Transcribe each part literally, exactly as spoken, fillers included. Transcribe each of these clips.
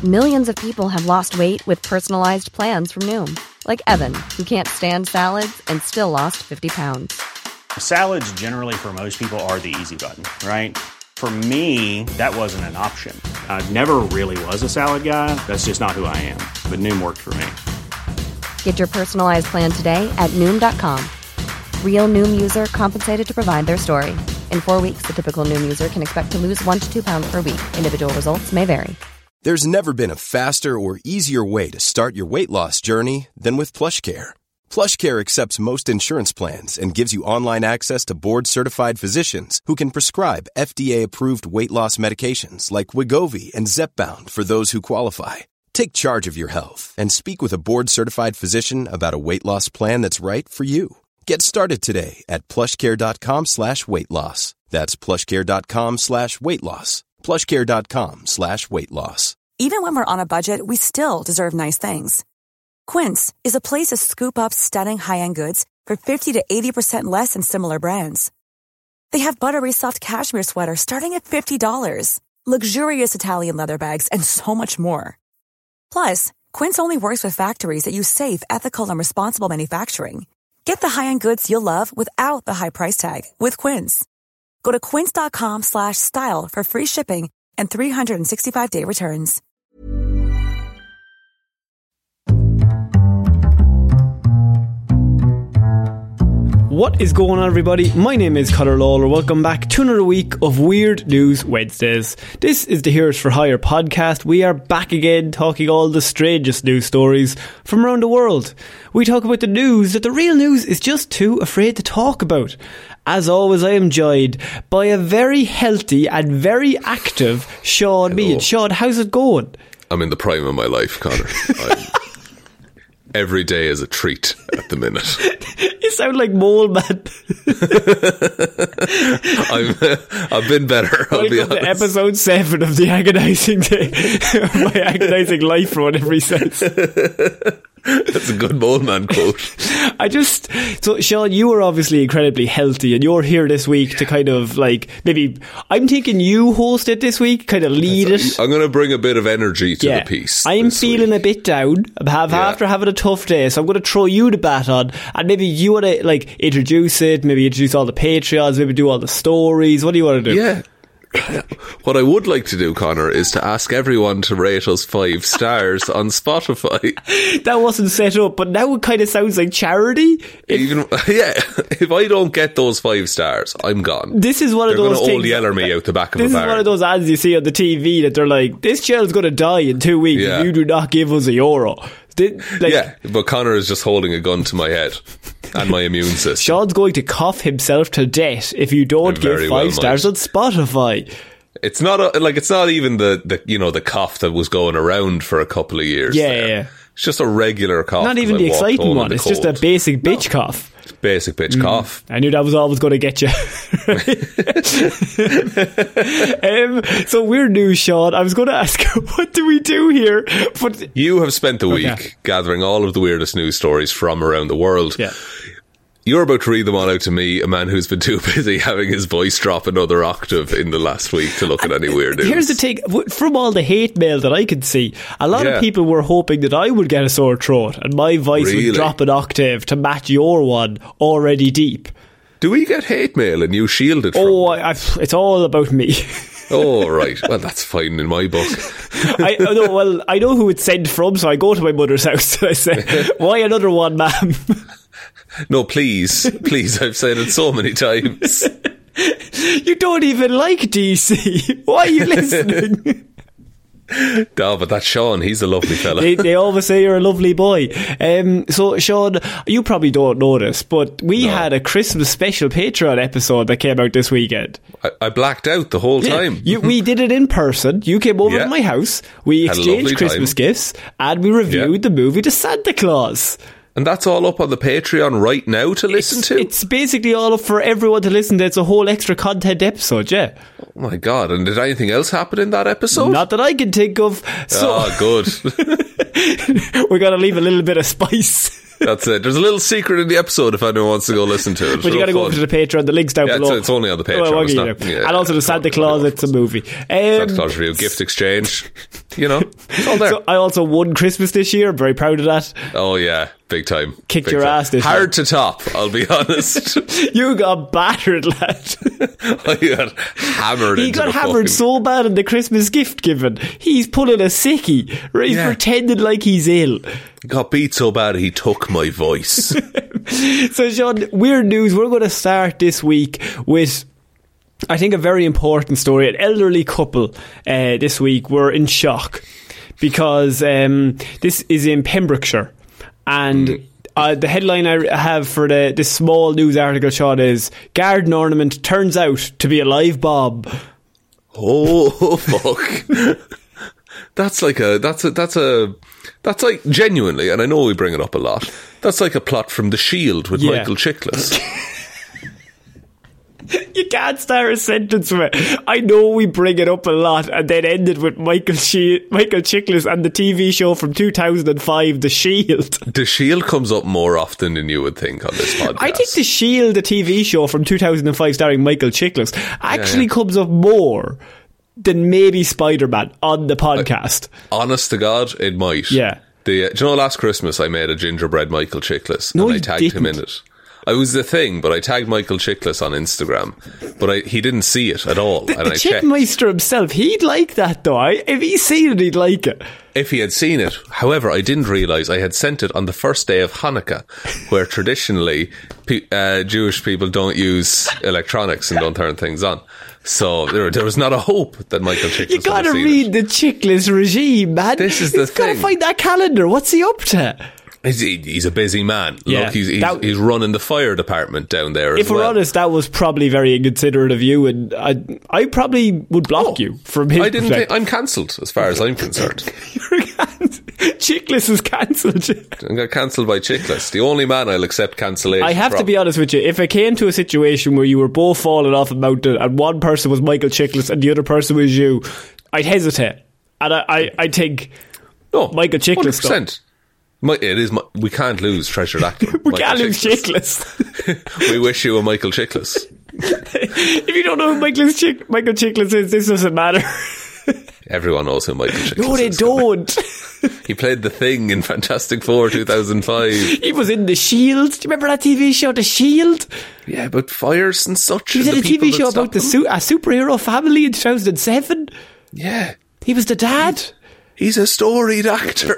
Millions of people have lost weight with personalized plans from Noom. Like Evan, who can't stand salads and still lost fifty pounds. Salads generally for most people are the easy button, right? For me, that wasn't an option. I never really was a salad guy. That's just not who I am. But Noom worked for me. Get your personalized plan today at Noom dot com. Real Noom user compensated to provide their story. In four weeks, the typical Noom user can expect to lose one to two pounds per week. Individual results may vary. There's never been a faster or easier way to start your weight loss journey than with PlushCare. PlushCare accepts most insurance plans and gives you online access to board-certified physicians who can prescribe F D A-approved weight loss medications like Wegovy and Zepbound for those who qualify. Take charge of your health and speak with a board-certified physician about a weight loss plan that's right for you. Get started today at plushcare.com slash weight loss. That's plushcare.com slash weight loss. plushcare.com slash weight loss. Even when we're on a budget, we still deserve nice things. Quince is a place to scoop up stunning high-end goods for fifty to eighty percent less than similar brands. They have buttery soft cashmere sweaters starting at fifty dollars, luxurious Italian leather bags, and so much more. Plus, Quince only works with factories that use safe, ethical, and responsible manufacturing. Get the high-end goods you'll love without the high price tag with Quince. Go to quince.com slash style for free shipping and three sixty-five day returns. What is going on, everybody? My name is Conor Lawler. Welcome back to another week of Weird News Wednesdays. This is the Heroes for Hire podcast. We are back again talking all the strangest news stories from around the world. We talk about the news that the real news is just too afraid to talk about. As always, I am joined by a very healthy and very active Sean Mead. Sean, how's it going? I'm in the prime of my life, Conor. I'm every day is a treat at the minute. You sound like Mole Man. I'm, uh, I've been better, I'll Welcome be honest. to episode seven of the agonising day. My agonising life or whatever he says. That's a good Mole Man quote. I just... So, Sean, you were obviously incredibly healthy and you're here this week to kind of like... Maybe... I'm thinking you host it this week, kind of lead it. I'm going to bring a bit of energy to yeah. the piece. I'm feeling week. a bit down have, Yeah. after having a tough day, so I'm going to throw you the baton and maybe you want to like introduce it, maybe introduce all the Patreons, maybe do all the stories. What do you want to do? Yeah. What I would like to do, Conor, is to ask everyone to rate us five stars on Spotify. That wasn't set up, but now it kind of sounds like charity. If, Even yeah, if I don't get those five stars, I'm gone. this is one of They're those going to things. old yeller me out the back of This a is barn. one of those ads you see on the T V that they're like, this child's going to die in two weeks Yeah. if you do not give us a euro. Did, like, Yeah, but Conor is just holding a gun to my head and my immune system. Sean's going to cough himself to death if you don't I give very five well stars might. on Spotify. It's not a, like it's not even the, the you know the cough that was going around for a couple of years. Yeah, there. yeah. It's just a regular cough. Not even as I the walked exciting home in one. the It's just a cold. basic bitch cough. Basic bitch Mm. cough. I knew that was always going to get you. um, so weird news, Sean. I was going to ask, what do we do here? But You have spent the week Okay. gathering all of the weirdest news stories from around the world. yeah. You're about to read them all out to me, a man who's been too busy having his voice drop another octave in the last week to look at any weird news. Here's the thing, w- from all the hate mail that I could see, a lot Yeah. of people were hoping that I would get a sore throat and my voice Really? would drop an octave to match your one already deep. Do we get hate mail and you shield it from Oh, me? I, I, it's all about me. Oh, right. Well, that's fine in my book. I, I know, well, I know who it's sent from, so I go to my mother's house and I say, why another one, ma'am? No, please. Please, I've said it so many times. You don't even like D C. Why are you listening? No, but that's Sean. He's a lovely fella. they, they always say you're a lovely boy. Um, so, Sean, you probably don't know this, but we No. had a Christmas special Patreon episode that came out this weekend. I, I blacked out the whole time. You, we did it in person. You came over Yeah. to my house. We Had a exchanged lovely Christmas time. gifts, and we reviewed Yeah. the movie The Santa Claus. And that's all up on the Patreon right now to listen it's, to? It's basically all up for everyone to listen to. It's a whole extra content episode, yeah. Oh my God. And did anything else happen in that episode? Not that I can think of. So Oh, good. we're going to leave a little bit of spice. That's it. There's a little secret in the episode if anyone wants to go listen to it. But you got to go over to the Patreon. The link's down yeah, below. It's, it's only on the Patreon. Well, it's not, yeah, and also the Santa Claus. It's a movie. Um, Santa Claus review, gift exchange. You know, it's all there. So I also won Christmas this year. I'm very proud of that. Oh yeah, big time. Kicked big your time. ass this Hard year. to top, I'll be honest. You got battered, lad. I got hammered. He into got the hammered fucking... so bad in the Christmas gift giving. He's pulling a sickie. Right? He's Yeah. pretending like he's ill. Got beat so bad he took my voice. So, Sean, weird news. We're going to start this week with, I think, a very important story. An elderly couple uh, this week were in shock because um, this is in Pembrokeshire. And mm. uh, the headline I have for the this small news article, Sean, is garden ornament turns out to be a live bomb. Oh, fuck. That's like a, that's a, that's a, that's like genuinely, and I know we bring it up a lot, that's like a plot from The Shield with Yeah. Michael Chiklis. You can't start a sentence with I know we bring it up a lot and then end it with Michael she- Michael Chiklis and the T V show from two thousand five, The Shield. The Shield comes up more often than you would think on this podcast. I think The Shield, the T V show from two thousand five starring Michael Chiklis, actually yeah, yeah. comes up more than maybe Spider-Man on the podcast. I, honest to God, it might. Yeah. The, uh, do you know, last Christmas I made a gingerbread Michael Chiklis No, and I you tagged him didn't. in it. I was the thing, but I tagged Michael Chiklis on Instagram, but I, he didn't see it at all. The, and the I checked. Chickmeister himself, he'd like that though. I, if he's seen it, he'd like it. If he had seen it, however, I didn't realise I had sent it on the first day of Hanukkah, where traditionally pe- uh, Jewish people don't use electronics and don't turn things on. So there, there was not a hope that Michael Chiklis You would gotta have seen read it. the Chiklis regime, man. This is the He's gotta thing. find that calendar. What's he up to? He's, he, he's a busy man. Yeah, Look, he's, he's, that- he's running the fire department down there as If we're well. honest, that was probably very inconsiderate of you, and I, I probably would block Oh, you from his I didn't think, perspective. I'm cancelled as far as I'm concerned. You're cancelled. Chiklis is cancelled. I got cancelled by Chiklis. The only man I'll accept cancellation I have from. to be honest with you. If it came to a situation where you were both falling off a mountain and one person was Michael Chiklis and the other person was you, I'd hesitate. And I, I, I think No, Michael Chiklis, one hundred percent. My, it is. My, we can't lose treasured actor. we Michael can't lose Chiklis. Chiklis. We wish you a Michael Chiklis. If you don't know who Michael, Chick- Michael Chiklis is, this doesn't matter. Everyone knows who Michael Chiklis No, they is. don't. He played the Thing in Fantastic Four two thousand five. He was in The Shield. Do you remember that T V show, The Shield? Yeah, but fires and such. He was and in a the T V people show that about the stop them. su- a superhero family in two thousand seven. Yeah, He was the dad. he's a storied actor.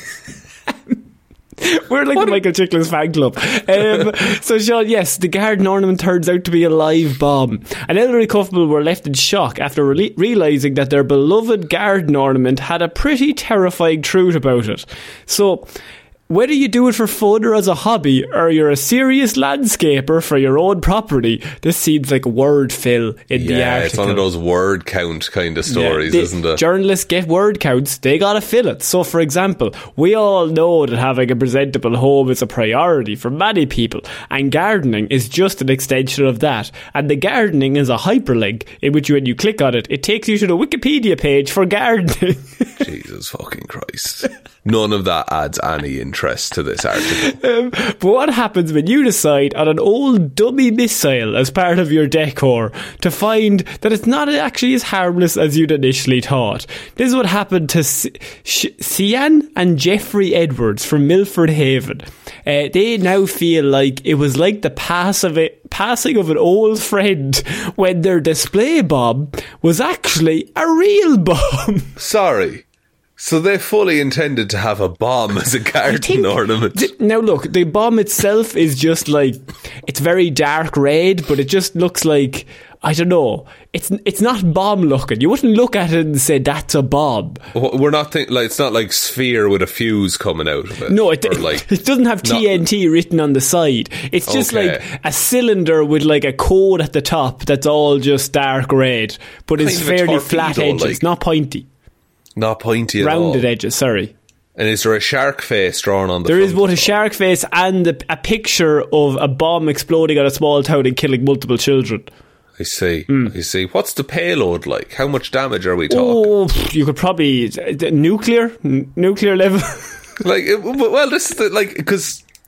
We're like the Michael Chiklis fan club. Um, so, Sean, yes, the garden ornament turns out to be a live bomb. An elderly couple were left in shock after re- realising that their beloved garden ornament had a pretty terrifying truth about it. So, whether you do it for fun or as a hobby, or you're a serious landscaper for your own property, this seems like word fill in the Yeah, article. it's one of those word count kind of stories, Yeah, the isn't it? Journalists get word counts, they gotta fill it. So, for example, we all know that having a presentable home is a priority for many people, and gardening is just an extension of that. And the gardening is a hyperlink in which when you click on it, it takes you to the Wikipedia page for gardening. Jesus fucking Christ. None of that adds any interest to this article. Um, but what happens when you decide on an old dummy missile as part of your decor to find that it's not actually as harmless as you'd initially thought? This is what happened to C- Sh- Sian and Jeffrey Edwards from Milford Haven. Uh, they now feel like it was like the pass of it, passing of an old friend when their display bomb was actually a real bomb. Sorry. So they fully intended to have a bomb as a garden think- ornament. D- Now look, the bomb itself is just like, it's very dark red, but it just looks like, I don't know, it's it's not bomb looking. You wouldn't look at it and say that's a bomb. We're not think like it's not like sphere with a fuse coming out of it. No, it, Or like it doesn't have not- T N T written on the side. It's just Okay. like a cylinder with like a code at the top that's all just dark red, but it's Kind of a fairly torpedo, flat edges, like. not pointy. not pointy at Rounded all. edges, sorry. And is there a shark face drawn on the There front is both a as well? shark face and a, a picture of a bomb exploding on a small town and killing multiple children. I see. Mm. I see. What's the payload like? How much damage are we talking? Oh, pff, you could probably uh, nuclear, N- nuclear level. Like, it- well, this is the, like because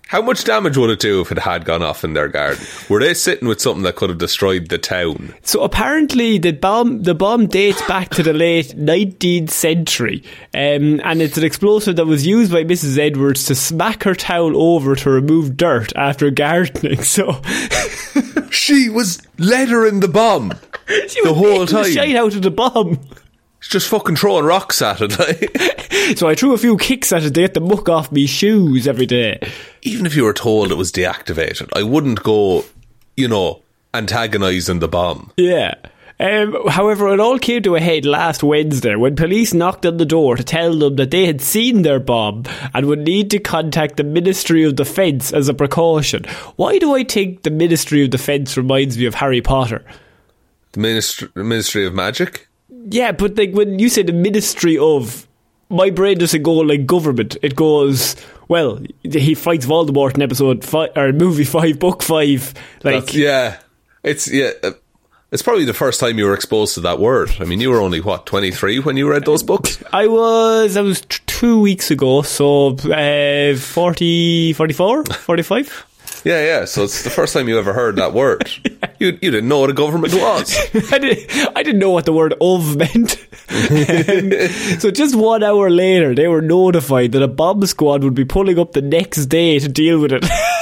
How much damage would it do if it had gone off in their garden? Were they sitting with something that could have destroyed the town? So apparently the bomb the bomb dates back to the late nineteenth century, um, and it's an explosive that was used by Missus Edwards to smack her towel over to remove dirt after gardening. So she was lettering the bomb she the was whole taking time. The shite out of the bomb. She's just fucking throwing rocks at it. Like. So I threw a few kicks at it to get the muck off me shoes every day. Even if you were told it was deactivated, I wouldn't go, you know, antagonising the bomb. Yeah. Um, however, it all came to a head last Wednesday when police knocked on the door to tell them that they had seen their bomb and would need to contact the Ministry of Defence as a precaution. Why do I think the Ministry of Defence reminds me of Harry Potter? The Ministry, Ministry of Magic? Yeah, but like when you say the Ministry of, my brain doesn't go like government. It goes, well, he fights Voldemort in episode five, or movie five, book five. Like, That's, yeah, it's yeah, it's probably the first time you were exposed to that word. I mean, you were only what twenty-three when you read those books. I was, I was t- two weeks ago, so uh, forty, forty-four, forty-five. Yeah, yeah. So it's the first time you ever heard that word. yeah. You you didn't know what a government was. I didn't. I didn't know what the word "of" meant. um, so just one hour later, they were notified that a bomb squad would be pulling up the next day to deal with it.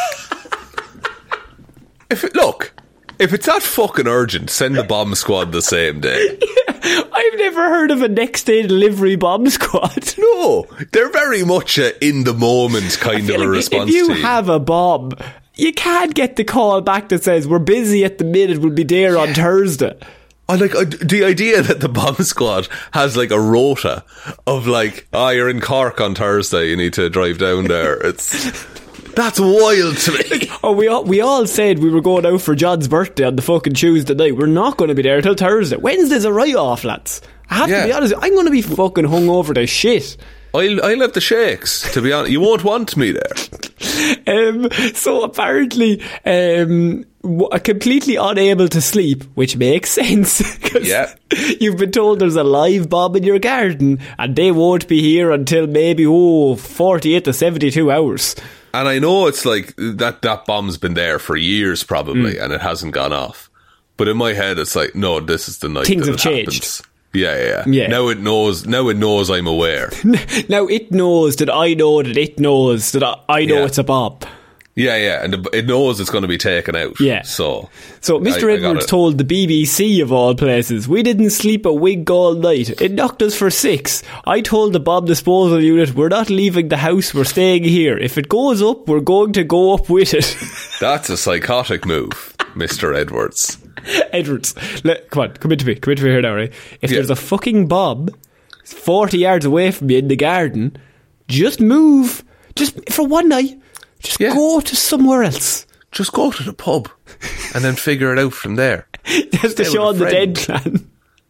if it, look, if it's that fucking urgent, send the bomb squad the same day. Yeah, I've never heard of a next day delivery bomb squad. No, they're very much a in the moment kind of a like response. If you to you. have a bomb, you can't get the call back that says we're busy at the minute, we'll be there on Thursday. I like uh, the idea that the bomb squad has like a rota of like, ah, oh, you're in Cork on Thursday, you need to drive down there. It's that's wild to me. Oh, we all we all said we were going out for John's birthday on the fucking Tuesday night. We're not going to be there till Thursday. Wednesday's a write off, lads. I have yeah. to be honest. I'm going to be fucking hungover to shit. I'll, I'll have the shakes, to be honest. You won't want me there. Um, so apparently, um, w- completely unable to sleep, which makes sense. Yeah. You've been told there's a live bomb in your garden, and they won't be here until maybe, oh, forty-eight to seventy-two hours. And I know it's like, that, that bomb's been there for years, probably, mm. and it hasn't gone off. But in my head, it's like, no, this is the night Things that have it changed. happens. Yeah, yeah, yeah. Now it knows. Now it knows I'm aware. Now it knows that I know that it knows that I, I know yeah. it's a bomb. Yeah, yeah, and it knows it's going to be taken out. Yeah. So, so Mister I, Edwards I told the B B C of all places, "We didn't sleep a wink all night. It knocked us for six. I told the bomb disposal unit, we're not leaving the house. We're staying here. If it goes up, we're going to go up with it." That's a psychotic move, Mister Edwards. Edwards, let, come on, come into me, come into me here now, right? If yeah. there's a fucking bomb forty yards away from you in the garden, just move, just for one night, just yeah. go to somewhere else. Just go to the pub and then figure it out from there. That's the Shaun the Dead plan.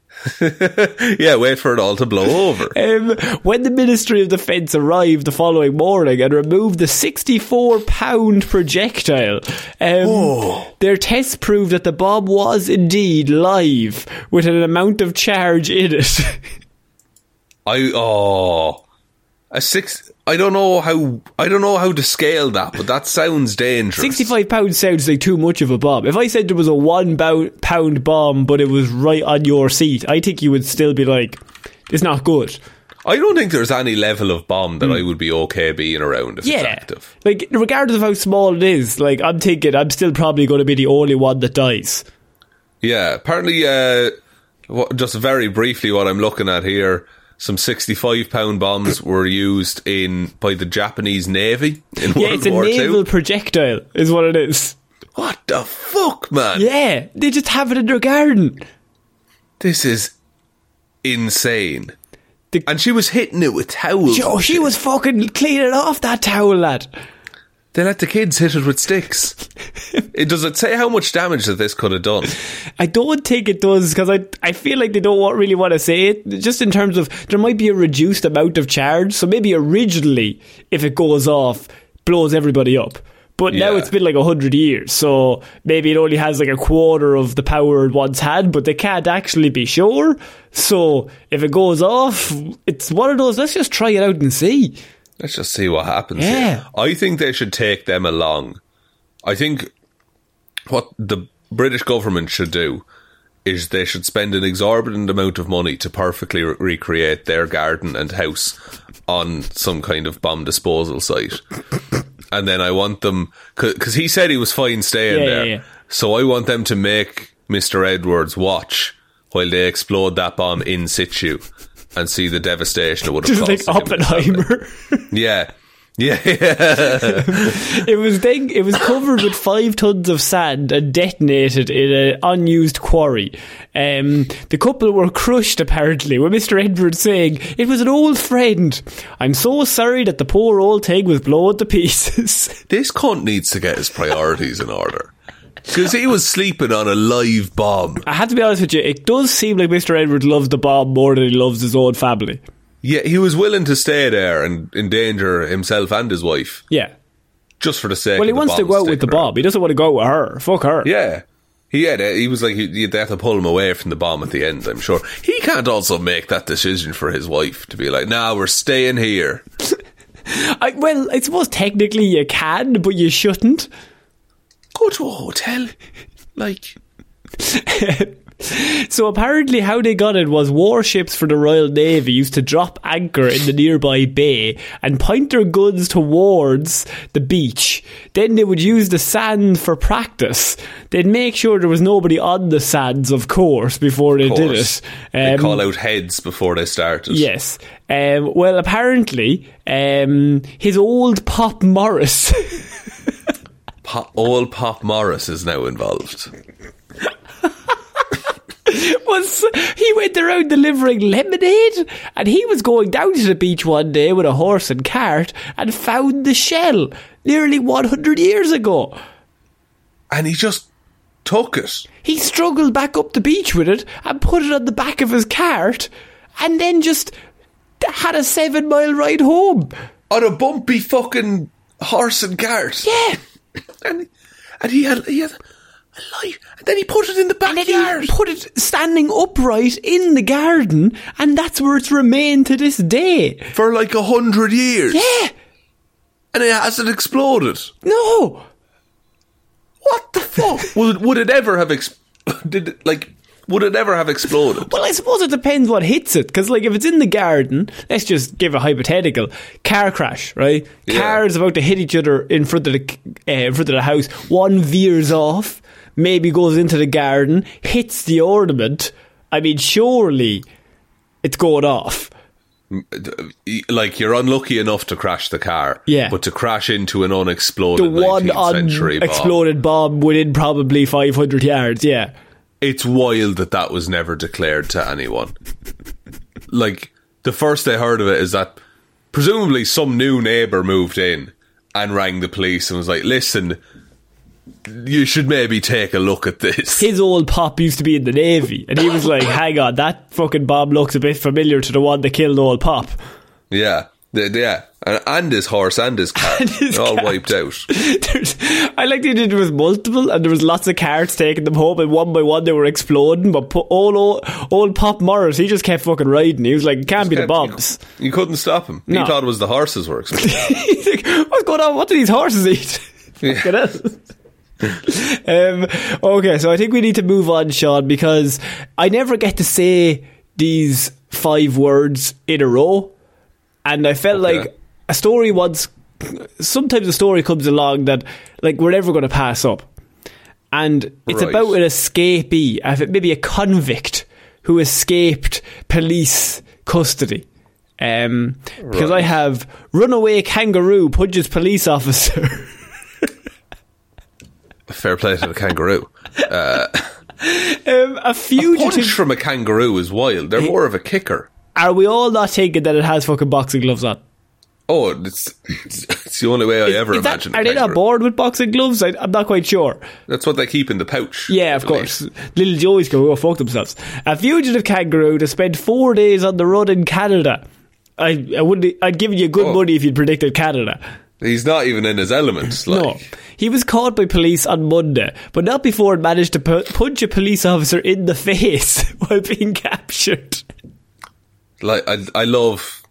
Yeah, wait for it all to blow over. Um, when the Ministry of Defence arrived the following morning and removed the sixty-four pound projectile, um, their tests proved that the bomb was indeed live with an amount of charge in it. I oh a six. I don't know how. I don't know how to scale that, but that sounds dangerous. Sixty-five pounds sounds like too much of a bomb. If I said there was a one pound bomb, but it was right on your seat, I think you would still be like, "It's not good." I don't think there's any level of bomb that mm. I would be okay being around if yeah. it's active. Like, regardless of how small it is, like I'm thinking, I'm still probably going to be the only one that dies. Yeah. Apparently, uh, what, just very briefly, what I'm looking at here. Some sixty-five pound bombs were used in by the Japanese Navy in yeah, World it's a War naval Two. projectile is what it is. What the fuck, man? Yeah, they just have it in their garden. This is insane. The, and she was hitting it with towels. Oh, she was fucking cleaning off that towel, lad. They let the kids hit it with sticks. It, does it say how much damage that this could have done? I don't think it does, because I I feel like they don't want, really want to say it. Just in terms of, there might be a reduced amount of charge. So maybe originally, if it goes off, blows everybody up. But yeah. now it's been like a hundred years, so maybe it only has like a quarter of the power it once had, but they can't actually be sure. So if it goes off, it's one of those, let's just try it out and see. Let's just see what happens Yeah. here. I think they should take them along. I think what the British government should do is they should spend an exorbitant amount of money to perfectly re- recreate their garden and house on some kind of bomb disposal site. And then I want them... Because he said he was fine staying Yeah, there. yeah, yeah. So I want them to make Mister Edwards watch while they explode that bomb in situ and see the devastation it would have Just caused. like him and his family. Oppenheimer. Yeah. Yeah, yeah. It was thing, it was covered with five tons of sand and detonated in an unused quarry. Um, the couple were crushed, apparently, with Mister Edwards saying, "It was an old friend. I'm so sorry that the poor old thing was blown to pieces." This cunt needs to get his priorities in order. Because he was sleeping on a live bomb. I have to be honest with you, it does seem like Mister Edwards loves the bomb more than he loves his own family. Yeah, he was willing to stay there and endanger himself and his wife. Yeah. Just for the sake Well, he of the wants to bomb go out with the sticking around. bomb. He doesn't want to go out with her. Fuck her. Yeah. He had, he was like, you'd have to pull him away from the bomb at the end, I'm sure. He can't also make that decision for his wife to be like, nah, we're staying here. I, well, I suppose technically you can, but you shouldn't. Go to a hotel. Like... So apparently how they got it was warships for the Royal Navy used to drop anchor in the nearby bay and point their guns towards the beach. Then they would use the sand for practice. They'd make sure there was nobody on the sands, of course, before they did it. They Um, call out heads before they started. Yes. Um, well, apparently, um, his old Pop Morris... Pop, old Pop Morris is now involved. was he went around delivering lemonade, and he was going down to the beach one day with a horse and cart and found the shell nearly one hundred years ago. And he just took it. He struggled back up the beach with it and put it on the back of his cart and then just had a seven mile ride home. On a bumpy fucking horse and cart. Yeah. And, and he had... He had a life. And then he put it in the And then backyard. he put it standing upright in the garden, and that's where it's remained to this day. For like a hundred years. Yeah. And it hasn't exploded. No. What the fuck? would, would it ever have... Ex- did it, like... Would it ever have exploded? Well, I suppose it depends what hits it. Because, like, if it's in the garden, let's just give a hypothetical. Car crash, right? Yeah. Cars about to hit each other in front of the uh, in front of the house. One veers off, maybe goes into the garden, hits the ornament. I mean, surely it's going off. Like, you're unlucky enough to crash the car. Yeah. But to crash into an unexploded The one nineteenth century bomb. unexploded bomb within probably five hundred yards, yeah. It's wild that that was never declared to anyone. Like, the first I heard of it is that presumably some new neighbour moved in and rang the police and was like, listen, you should maybe take a look at this. His old pop used to be in the Navy, and he was like, hang on, that fucking bomb looks a bit familiar to the one that killed old Pop. Yeah. The- Yeah. And, and his horse and his car. And his They're all cart. wiped out. There's, I like that there was multiple, and there was lots of carts taking them home, and one by one they were exploding. But po- old, old old Pop Morris, he just kept fucking riding. He was like, it can't be the You bombs. know, you couldn't stop him. No. He thought it was the horses were exploding. He's like, what's going on? What do these horses eat? Fucking hell. um, okay, so I think we need to move on, Sean, because I never get to say these five words in a row, and I felt Okay. like a story once, sometimes a story comes along that like we're never going to pass up, and it's Right. about an escapee, maybe a convict who escaped police custody. Um, because I Right. have runaway kangaroo punches police officer. Fair play to the kangaroo. Uh, um, a punch fugitive. from a kangaroo is wild. They're more of a kicker. Are we all not thinking that it has fucking boxing gloves on? Oh, it's, it's, it's the only way I ever Is that- imagined. a are they not kangaroo. bored with boxing gloves? I, I'm not quite sure. That's what they keep in the pouch. Yeah, I of believe. course. Little Joey's going to go fuck themselves. A fugitive kangaroo to spend four days on the run in Canada. I, I wouldn't. I'd give you good Oh. money if you'd predicted Canada. He's not even in his element. Like, No. He was caught by police on Monday, but not before it managed to pu- punch a police officer in the face while being captured. like I, I love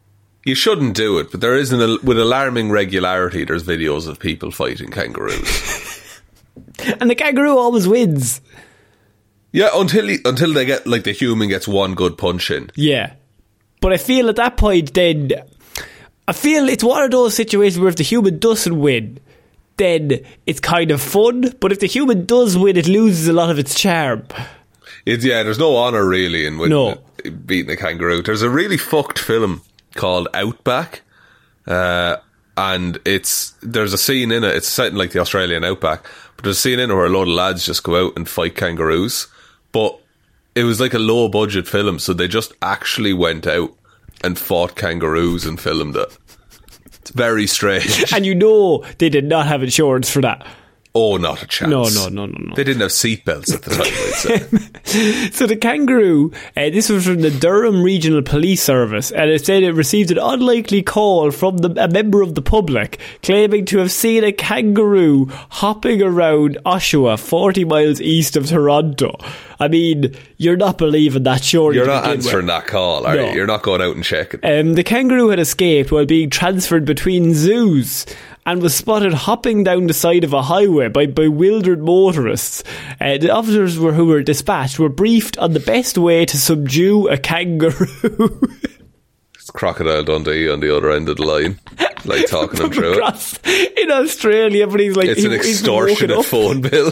You shouldn't do it, but there is an, with alarming regularity, there's videos of people fighting kangaroos. And the kangaroo always wins. Yeah, until he, until they get, like, the human gets one good punch in. Yeah. But I feel at that point then, I feel it's one of those situations where if the human doesn't win, then it's kind of fun. But if the human does win, it loses a lot of its charm. It's, yeah, there's no honour really in winning, No. beating a kangaroo. There's a really fucked film called Outback, uh, and it's there's a scene in it. It's set in like the Australian outback, but there's a scene in it where a load of lads just go out and fight kangaroos. But it was like a low budget film, so they just actually went out and fought kangaroos and filmed it. It's very strange. And you know they did not have insurance for that. Oh, not a chance. No, no, no, no, no. They didn't have seatbelts at the time, I'd say. So the kangaroo, uh, this was from the Durham Regional Police Service, and it said it received an unlikely call from the, a member of the public claiming to have seen a kangaroo hopping around Oshawa, forty miles east of Toronto. I mean, you're not believing that, surely. You're not answering that call, are No. you? You're not going out and checking. Um, the kangaroo had escaped while being transferred between zoos and was spotted hopping down the side of a highway by bewildered motorists. Uh, the officers were, who were dispatched were briefed on the best way to subdue a kangaroo. It's Crocodile Dundee on the other end of the line, like talking him through it. Across in Australia, but he's like... It's he, an he's been woken extortionate up. phone bill.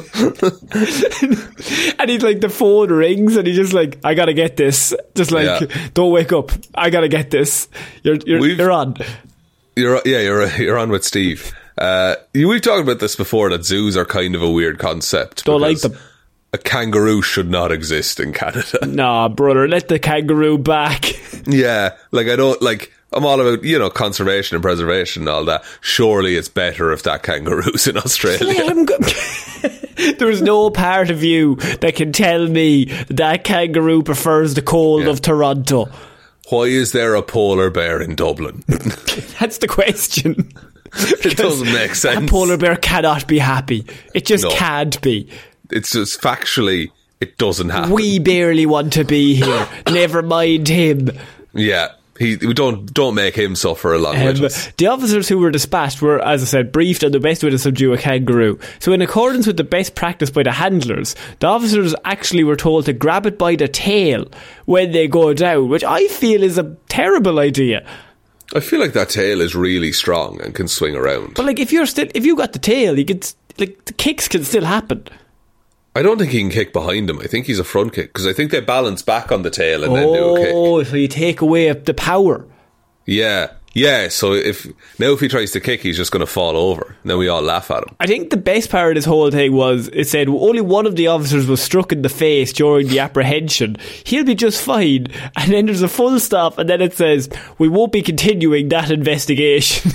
And he's like, the phone rings and he's just like, I gotta get this. Just like, Yeah. don't wake up. I gotta get this. You're, you're, We've- you're on. You're yeah, you're you're on with Steve. Uh, you- we've talked about this before, that zoos are kind of a weird concept. Don't like because them. A kangaroo should not exist in Canada. Nah, brother, let the kangaroo back. Yeah, like I don't like. I'm all about, you know, conservation and preservation and all that. Surely it's better if that kangaroo's in Australia. Let him go. There's no part of you that can tell me that kangaroo prefers the cold Yeah. of Toronto. Why is there a polar bear in Dublin? That's the question. It doesn't make sense. A polar bear cannot be happy. It just No. can't be. It's just factually, it doesn't happen. We barely want to be here. Never mind him. Yeah, he we don't don't make him suffer along Um, with us. the officers who were dispatched were, as I said, briefed on the best way to subdue a kangaroo. So in accordance with the best practice by the handlers, the officers actually were told to grab it by the tail when they go down, which I feel is a terrible idea. I feel like that tail is really strong and can swing around. But like, if you're still, if you got the tail, you could, like, the kicks can still happen. I don't think he can kick behind him. I think he's a front kick, because I think they balance back on the tail and then do a kick. Oh, so you take away the power. Yeah, yeah. So if now if he tries to kick, he's just going to fall over. And then we all laugh at him. I think the best part of this whole thing was, it said only one of the officers was struck in the face during the apprehension. He'll be just fine. And then there's a full stop, and then it says, we won't be continuing that investigation.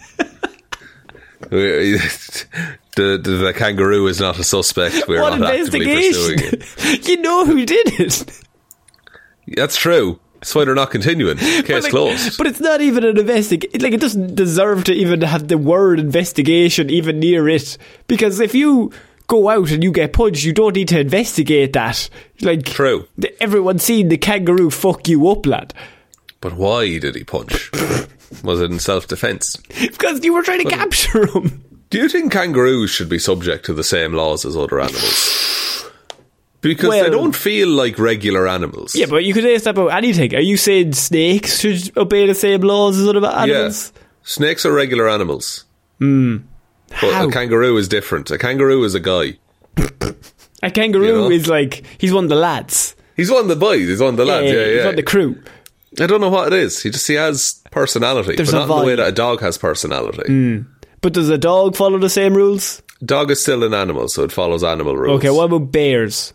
the, the the kangaroo is not a suspect. We're What not actively pursuing investigation? it. You know who did it. That's true. That's why they're not continuing. Case But, like, closed. but it's not even an investigation. Like, it doesn't deserve to even have the word investigation even near it. Because if you go out and you get punched, you don't need to investigate that. Like, True. the- everyone's seen the kangaroo fuck you up, lad. But why did he punch? Was it in self-defence? Because you were trying to capture him. Do you think kangaroos should be subject to the same laws as other animals? Because Well- they don't feel like regular animals. Yeah, but you could say that about anything. Are you saying snakes should obey the same laws as other animals? Yeah. Snakes are regular animals. Mm. But How? a kangaroo is different. A kangaroo is a guy. A kangaroo You know? is like, he's one of the lads. He's one of the boys. He's one of the lads. Yeah, yeah. He's on the crew. I don't know what it is. He just he has personality, There's but a not in the way vibe. that a dog has personality. But does a dog follow the same rules? Dog is still an animal, so it follows animal rules. Okay, what about bears?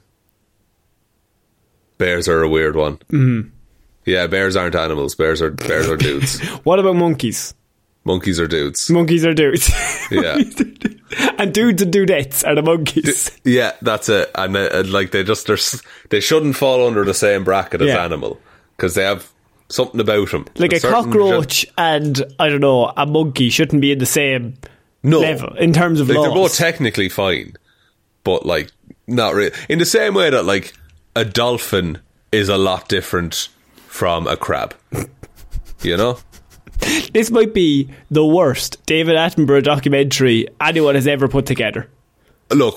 Bears are a weird one. Mm. Yeah, bears aren't animals. Bears are bears are dudes. What about monkeys? Monkeys are dudes. Monkeys are dudes. Yeah. And dudes and dudettes are the monkeys. Yeah, that's it. And uh, uh, like they just they're, s- they shouldn't fall under the same bracket as Yeah. animal, because they have something about them. Like a certain cockroach and, I don't know, a monkey shouldn't be in the same No. level in terms of Like, laws. they're both technically fine, but like not really. In the same way that like a dolphin is a lot different from a crab, you know. This might be the worst David Attenborough documentary anyone has ever put together. Look,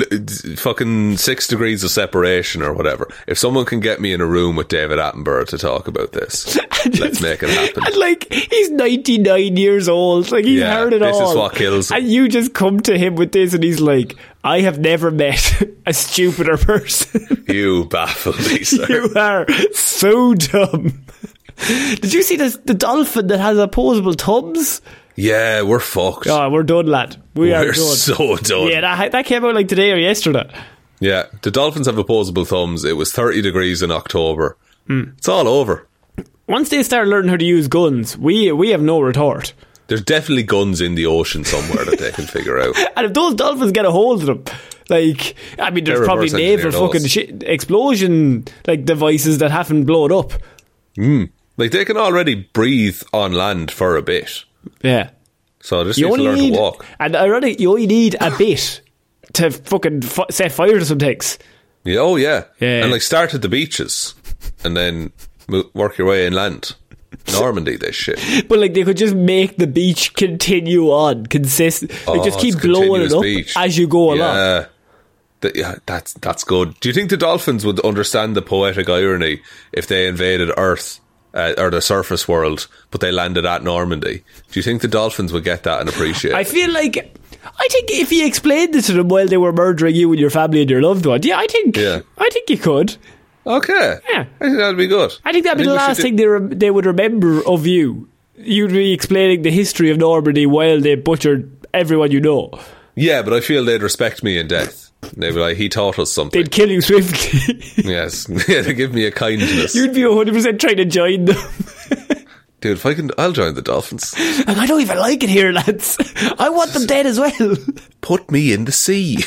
fucking Six Degrees of Separation or whatever. If someone can get me in a room with David Attenborough to talk about this, just, let's make it happen. And like, he's ninety-nine years old. Like, he's yeah, heard it this all. This is what kills him. And you just come to him with this and he's like, I have never met a stupider person. You baffle me, sir. You are so dumb. Did you see this, the dolphin that has opposable thumbs? Yeah, we're fucked. Oh, we're done, lad. We we're are done. so done. Yeah, that, that came out like today or yesterday. Yeah, the dolphins have opposable thumbs. It was thirty degrees in October. Mm. It's all over. Once they start learning how to use guns, we we have no retort. There's definitely guns in the ocean somewhere that they can figure out. And if those dolphins get a hold of them, like, I mean, there's They're probably naval fucking shit, explosion like devices that haven't blown up. Mm. Like, they can already breathe on land for a bit. Yeah. So they just you need to learn need, to walk. And ironically, you only need a bit to fucking f- set fire to some things. Yeah, oh yeah. yeah. And like, start at the beaches and then mo- work your way inland. Normandy, this shit. But like, they could just make the beach continue on, consist. Like, oh, just keep blowing it up beach. as you go along. Yeah. That, yeah, that's that's good. Do you think the dolphins would understand the poetic irony if they invaded Earth uh, or the surface world, but they landed at Normandy? Do you think the dolphins would get that and appreciate it? I feel like, I think if you explained this to them while they were murdering you and your family and your loved one, yeah, I think, yeah. I think you could. Okay. Yeah. I think that'd be good. I think that'd be the last thing they, re- they would remember of you. You'd be explaining the history of Normandy while they butchered everyone you know. Yeah, but I feel they'd respect me in death. They'd be like, he taught us something. They'd kill you swiftly. Yes. Yeah, they give me a kindness. You'd be one hundred percent trying to join them. Dude, if I can, I'll join the dolphins. Like, I don't even like it here, lads. I want them dead as well. Put me in the sea.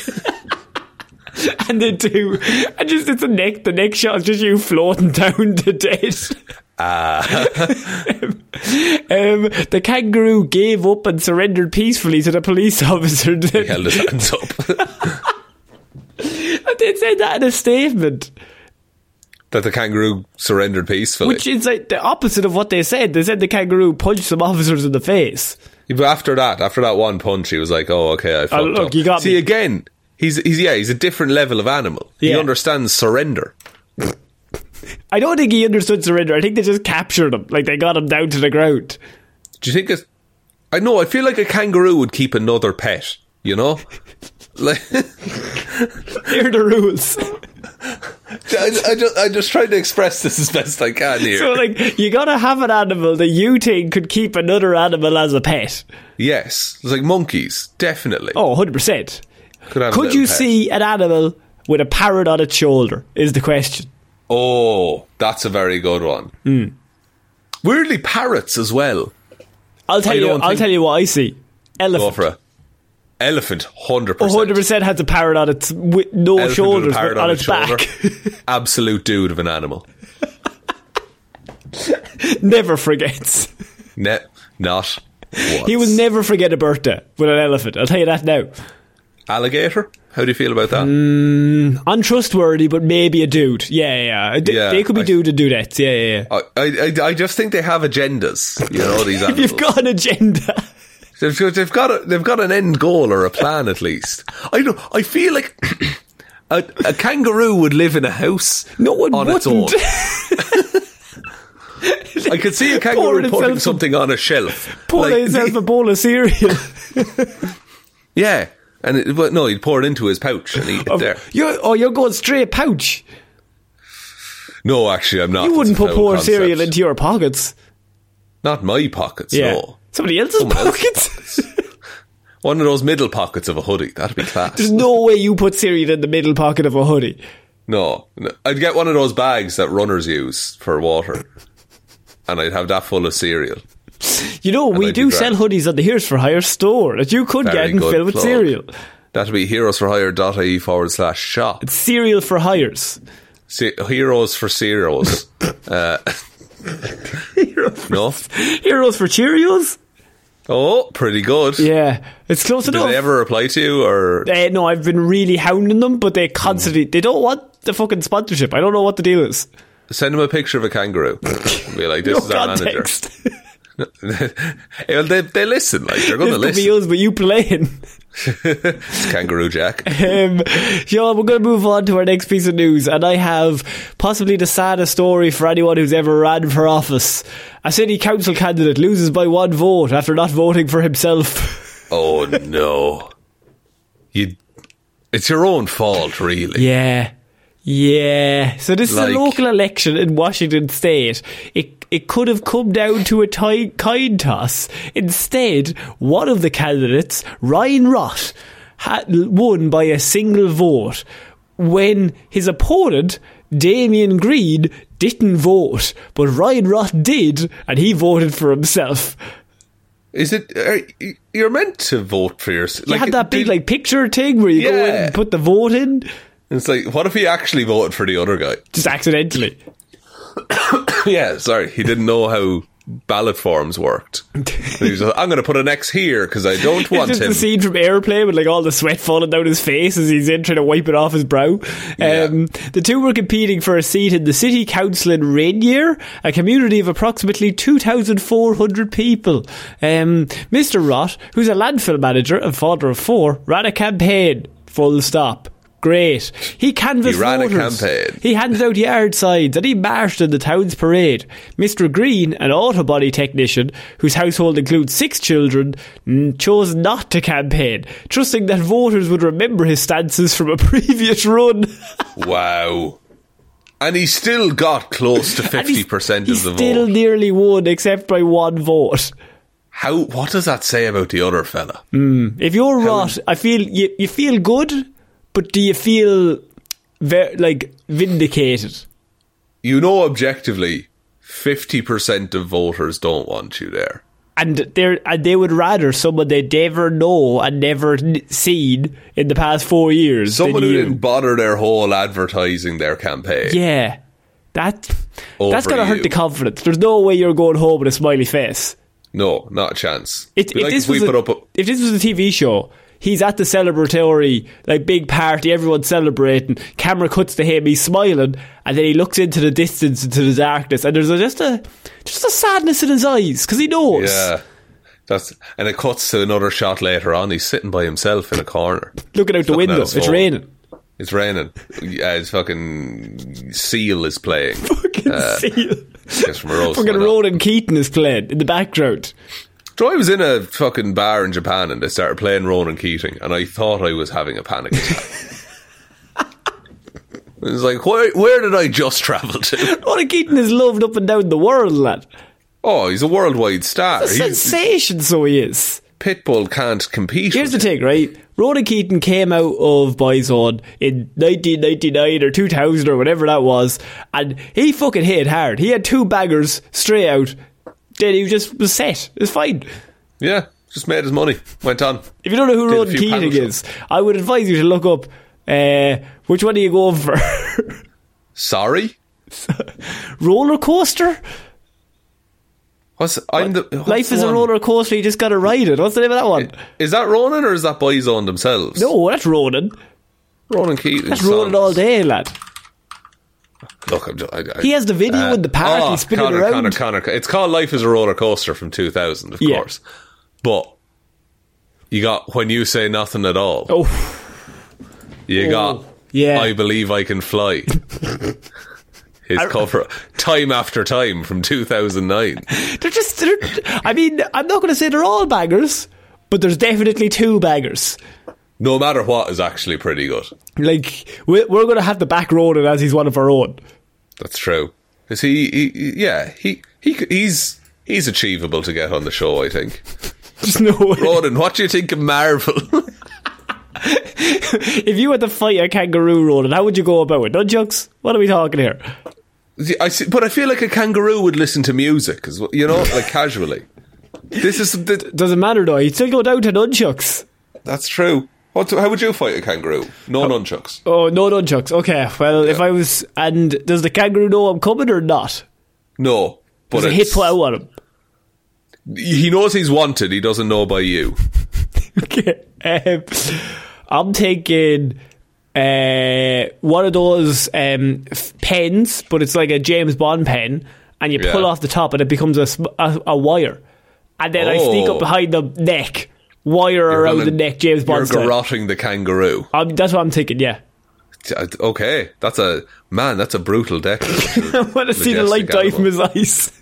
And they do. And just, it's a neck, the next shot is just you floating down to death. Ah. um, the kangaroo gave up and surrendered peacefully to the police officer. He held his hands up. And they said that in a statement. That the kangaroo surrendered peacefully. Which is like the opposite of what they said. They said the kangaroo punched some officers in the face. Yeah, but after that, after that one punch, he was like, oh, okay, I fucked oh, look, up. You got See, me. again, he's, he's yeah, he's a different level of animal. Yeah. He understands surrender. I don't think he understood surrender. I think they just captured him. Like, they got him down to the ground. Do you think it's... I know, I feel like a kangaroo would keep another pet, you know? Like... Here are the rules. I, I, just, I just try to express this as best I can here. So, like, you gotta have an animal that you think could keep another animal as a pet. Yes. It's like monkeys, definitely. Oh, one hundred percent. Could, could you pet. see an animal with a parrot on its shoulder, is the question. Oh, that's a very good one. Mm. Weirdly, parrots as well. I'll tell I you I'll tell you what I see. Elephant. Go for it. Elephant, one hundred percent. one hundred percent has a parrot on its, with no Elephant shoulders, but on, on its, its back. Absolute dude of an animal. Never forgets. Ne- not once. He will never forget a birthday with an elephant, I'll tell you that now. Alligator? How do you feel about that? Mm, untrustworthy, but maybe a dude. Yeah, yeah, yeah. They, yeah, they could be I, dude and dudettes. Yeah, yeah, yeah. I, I, I just think they have agendas. You know, these animals. You've got an agenda. They've, they've got a, they've got an end goal or a plan at least. I know. I feel like a, a kangaroo would live in a house. No one on wouldn't. its own. I could see a kangaroo putting something on a shelf. Pouring like, himself a bowl of cereal. Yeah. And it, but no, he'd pour it into his pouch and eat it there. You're, oh, you're going straight pouch. No, actually, I'm not. You wouldn't put pour concept. cereal into your pockets. Not my pockets, yeah. no. Somebody else's Someone pockets. Else's. One of those middle pockets of a hoodie. That'd be class. There's no way you put cereal in the middle pocket of a hoodie. No. I'd get one of those bags that runners use for water. And I'd have that full of cereal. You know, we do sell hoodies on the Heroes for Hire store that you could Very get and fill with plug. cereal. That'd be heroesforhire.ie forward slash shop. It's cereal for hires. Ce- heroes for cereals. uh, Hero for, no? Heroes for Cheerios? Oh, pretty good. Yeah, it's close Did enough. Did they ever reply to you? Or uh, no, I've been really hounding them, but they constantly, they don't want the fucking sponsorship. I don't know what the deal is. Send them a picture of a kangaroo. Be like, this No is our context. manager. well, they, they listen, like, they're going to listen. This could be us, but you playing. It's Kangaroo Jack. Um, Sean, we're going to move on to our next piece of news, and I have possibly the saddest story for anyone who's ever ran for office. A city council candidate loses by one vote after not voting for himself. Oh no. You, it's your own fault, really. Yeah. Yeah. So this like, is a local election in Washington State. It it could have come down to a tie, coin toss. Instead, one of the candidates, Ryan Rott, had won by a single vote when his opponent, Damien Green, didn't vote, but Ryan Rott did, and he voted for himself. Is it? Are, you're meant to vote for yourself. You like, had that big did, like picture thing where you yeah. go in and put the vote in. It's like, what if he actually voted for the other guy? Just accidentally. Yeah, sorry. He didn't know how ballot forms worked. He was like, I'm going to put an X here because I don't it's want just him. The scene from Airplane with like all the sweat falling down his face as he's in trying to wipe it off his brow. Yeah. Um, the two were competing for a seat in the city council in Rainier, a community of approximately two thousand four hundred people. Um, Mister Rott, who's a landfill manager and father of four, ran a campaign. Full stop. Great. He canvassed He ran voters. a campaign. He handed out yard signs and he marched in the town's parade. Mister Green, an auto body technician whose household includes six children, chose not to campaign, trusting that voters would remember his stances from a previous run. Wow. And he still got close to fifty percent of the vote. He still nearly won, except by one vote. How? What does that say about the other fella? Mm. If you're Rott, I feel you, you feel good, but do you feel very, like vindicated? You know, objectively, fifty percent of voters don't want you there. And, and they would rather someone they never know and never seen in the past four years. Someone who you. didn't bother their whole advertising their campaign. Yeah. That, Over that's going to hurt you. the confidence. There's no way you're going home with a smiley face. No, not a chance. It, if, like this if, we was a, put up a- if this was a T V show, he's at the celebratory, like, big party, everyone's celebrating, camera cuts to him, he's smiling, and then he looks into the distance, into the darkness, and there's a, just a just a sadness in his eyes, because he knows. Yeah. That's, and it cuts to another shot later on. He's sitting by himself in a corner. Looking out the looking window. It's phone. raining. It's raining. Yeah, his fucking Seal is playing. Fucking uh, Seal. Guess from a roast, fucking Ronan Keaton is playing in the background. So I was in a fucking bar in Japan and they started playing Ronan Keating and I thought I was having a panic attack. It was like, where, where did I just travel to? Ronan Keating is loved up and down the world, lad. Oh, he's a worldwide star. It's a He's, sensation, so he is. Pitbull can't compete. Here's the with him. thing, right? Ronan Keating came out of Boyzone in nineteen ninety-nine or two thousand or whatever that was, and he fucking hit hard. He had two bangers straight out. Then he just was set. It's fine. Yeah, just made his money. Went on. If you don't know who Did a Ronan few Keating panel is, I would advise you to look up uh, which one are you going for? Sorry? Roller coaster? What's I'm the what's Life the is one? a roller coaster, you just gotta ride it. What's the name of that one? Is that Ronan or is that Boyzone themselves? No, that's Ronan. Ronan Keating. That's Ronan all day, lad. Look, I'm just, I, I, He has the video uh, in the party oh, spinning Connor, around. Connor, Connor, Connor. It's called Life is a Roller Coaster from two thousand, of Yeah. course. But you got When You Say Nothing at All. Oh. You Oh, got yeah. I Believe I Can Fly. His cover, time after time, from two thousand nine. They're just, they're, I mean, I'm not going to say they're all bangers, but there's definitely two bangers. No matter what is actually pretty good. Like, we're, we're going to have to back Ronan as he's one of our own. That's true. Is he, he? Yeah, he, he he's he's achievable to get on the show, I think. There's no way. Ronan, what do you think of Marvel? If you had to fight a kangaroo, Ronan, how would you go about it? Nunchucks? What are we talking here? I see, but I feel like a kangaroo would listen to music, as well, you know, like casually. This is the, Doesn't matter though, he'd still go down to nunchucks. that's true. What? How would you fight a kangaroo? No nunchucks. Oh, no nunchucks. Okay, well, if I was... And does the kangaroo know I'm coming or not? No, but There's a hit it's- put out on him. he knows he's wanted. He doesn't know by you. Okay. Um, I'm thinking uh, one of those um, f- pens, but it's like a James Bond pen, and you Yeah. pull off the top and it becomes a, sm- a, a wire. and then Oh. I sneak up behind the neck, wire You're around gonna- the neck, James Bond You're style. garroting the kangaroo. Um, that's what I'm thinking, yeah. Okay, that's a man. That's a brutal death. I want to see the light die from his eyes.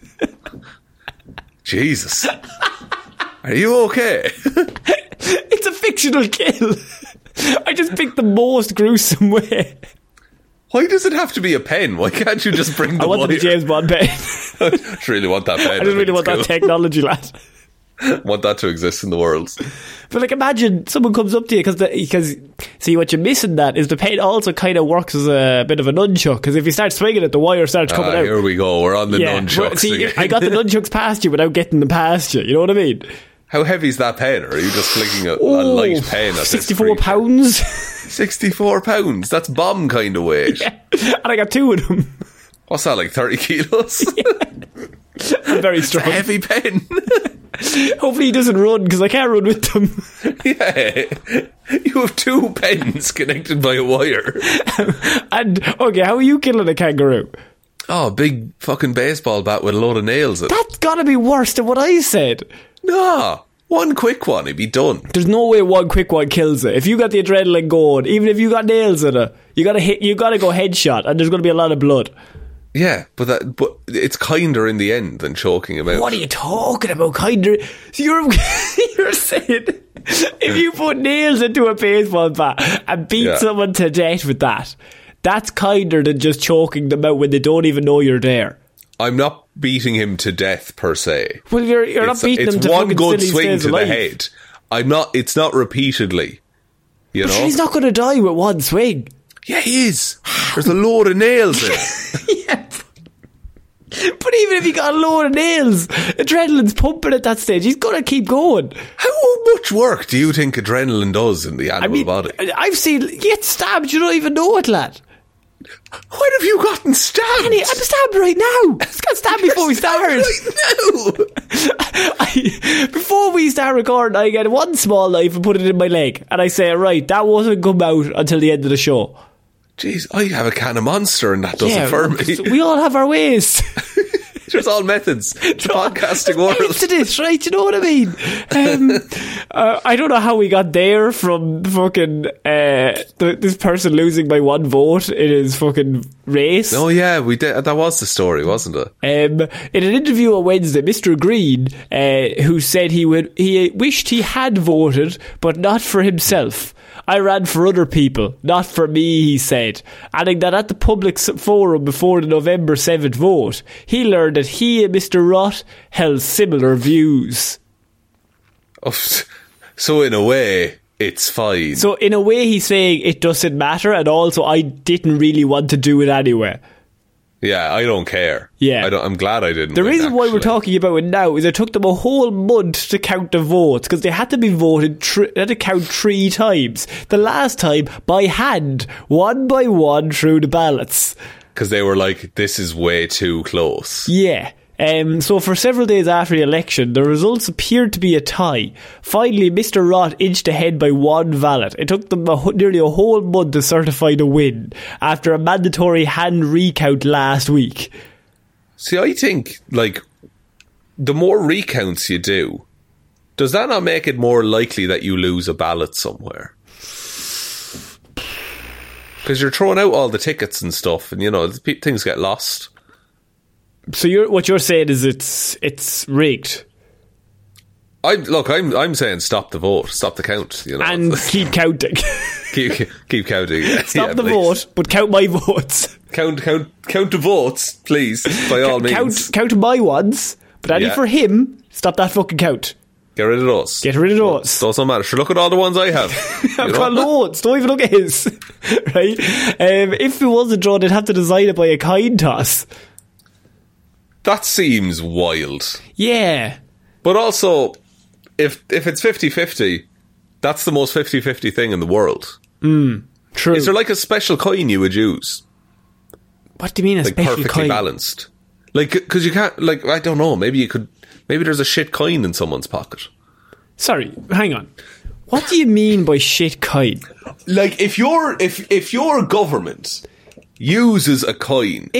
Jesus, are you okay? It's a fictional kill. I just picked the most gruesome way. Why does it have to be a pen? Why can't you just bring the I want wire? the James Bond pen. I just really want that pen. I just really want that technology, lad. Want that to exist in the world. But like, imagine someone comes up to you because because see what you're missing. That is the pen also kind of works as a bit of a nunchuck, because if you start swinging it, the wire starts coming Ah, out. here we go. We're on the yeah, well, nunchucks see, again. I got the nunchucks past you without getting them past you. You know what I mean? How heavy is that pen? Or are you just flicking a, a Oh, light pen at this sixty-four creature? pounds. sixty-four pounds. That's bomb kind of weight. Yeah. And I got two of them. What's that, like thirty kilos? I'm very strong. A heavy pen. Hopefully he doesn't run, because I can't run with them. Yeah. You have two pens connected by a wire. And okay, how are you killing a kangaroo? Oh, big fucking baseball bat with a load of nails in it. That's gotta be worse than what I said. Nah, one quick one, it'd be done. There's no way one quick one kills it. If you got the adrenaline going, even if you got nails in it, you gotta hit. You gotta go headshot, and there's gonna be a lot of blood. Yeah, but that, but it's kinder in the end than choking him out. What are you talking about, kinder? So you're you're saying if you put nails into a baseball bat and beat Yeah. someone to death with that, that's kinder than just choking them out when they don't even know you're there. I'm not beating him to death per se. Well, you're you're It's, not beating it's them to one fucking good till he swing stays to alive. the head. I'm not. It's not repeatedly. You But know. sure, he's not going to die with one swing. Yeah, he is. There's a load of nails in it. Yeah. But even if he got a load of nails, adrenaline's pumping at that stage. He's going to keep going. How much work do you think adrenaline does in the animal I mean, body? I've seen you get stabbed. You don't even know it, lad. When have you gotten stabbed? Annie, I'm stabbed right now. I just got stabbed before we started. Right I, before we start recording, I get one small knife and put it in my leg, and I say, right, that wasn't come out until the end of the show. Jeez, I have a can of Monster and that does Yeah, it for me. so we all have our ways. There's all methods. The podcasting There's world. to this, right? You know what I mean? Um, uh, I don't know how we got there from fucking uh, th- this person losing by one vote in his fucking race. Oh yeah, we did. That was the story, wasn't it? Um, in an interview on Wednesday, Mister Green, uh, who said he would, he wished he had voted, but not for himself. I ran for other people, not for me, he said, adding that at the public s- forum before the November seventh vote, he learned that he and Mister Rott held similar views. Oh, so in a way, it's fine. So in a way, he's saying it doesn't matter, and also I didn't really want to do it anyway. Yeah, I don't care. Yeah. I don't, I'm glad I didn't. The win, reason why we're actually. talking about it now is it took them a whole month to count the votes, because they had to be voted, tr- they had to count three times. The last time, by hand, one by one through the ballots. Because they were like, this is way too close. Yeah. Um, so for several days after the election, the results appeared to be a tie. Finally, Mister Rott inched ahead by one ballot. It took them a, ho- nearly a whole month to certify the win, after a mandatory hand recount last week. See, I think, like, the more recounts you do, does that not make it more likely that you lose a ballot somewhere? Because you're throwing out all the tickets and stuff, and, you know, th- things get lost. So you're, what you're saying is it's it's rigged. I Look, I'm I'm saying stop the vote, stop the count, you know. And keep counting. keep, keep counting. Yeah, Stop yeah, the please. vote, but count my votes. Count, count, count the votes, please, by all means. Count, count my ones, but only Yeah. for him, stop that fucking count. Get rid of those. Get rid of those. Those don't matter. Sure, look at all the ones I have. I've You got know? loads. Don't even look at his. Right? Um, if it was a draw, they'd have to design it by a coin toss. That seems wild. Yeah. But also, if if it's fifty-fifty, that's the most fifty-fifty thing in the world. True. Is there like a special coin you would use? What do you mean a Like special perfectly coin? balanced? Like, because you can't, like, I don't know, maybe you could, maybe there's a shit coin in someone's pocket. Sorry, hang on. What do you mean by shit coin? Like, if your if if your government uses a coin If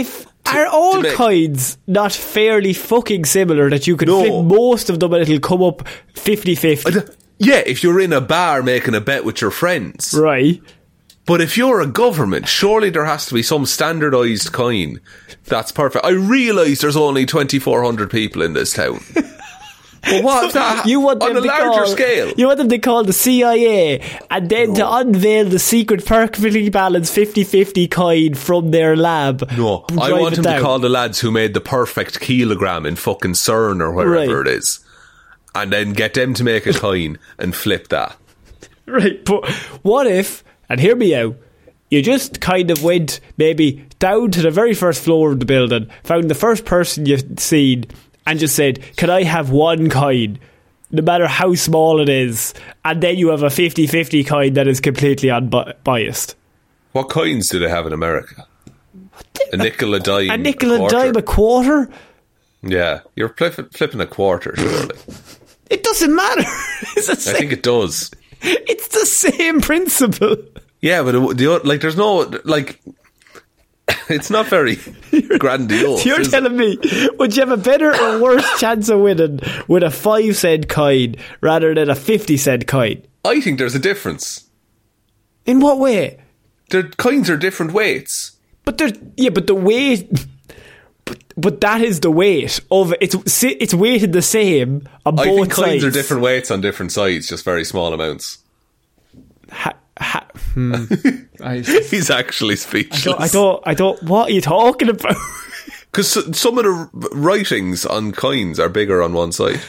To, Are all to make, kinds not fairly fucking similar that you could No. flip most of them and it'll come up fifty-fifty? Yeah, if you're in a bar making a bet with your friends. Right. But if you're a government, surely there has to be some standardised coin that's perfect. I realise there's only twenty-four hundred people in this town. But what if that You want on them a to larger call, scale? You want them to call the C I A and then to unveil the secret perfectly balanced fifty-fifty coin from their lab. No, I Drive want it them down. to call the lads who made the perfect kilogram in fucking CERN or wherever Right. it is. And then get them to make a coin and flip that. Right, but what if, and hear me out, you just kind of went maybe down to the very first floor of the building, found the first person you've seen, and just said, can I have one coin, no matter how small it is, and then you have a fifty-fifty coin that is completely unbiased. What coins do they have in America? A nickel, a dime, A nickel, a quarter. dime, a quarter? Yeah, you're flipping, flipping a quarter, surely. It doesn't matter. It's the I same, think it does. it's the same principle. Yeah, but it, the, like, there's no, like, it's not very grandiose. You're is it? telling me, would you have a better or worse chance of winning with a five cent coin rather than a fifty cent coin? I think there's a difference. In what way? Their coins are different weights. But there, yeah, but the weight, but, but that is the weight of it. It's it's weighted the same on I both think coins sides. are different weights on different sides, just very small amounts. Ha, ha, hmm. I, He's actually I speechless. don't, I don't, I don't. What are you talking about? Because some of the writings on coins are bigger on one side.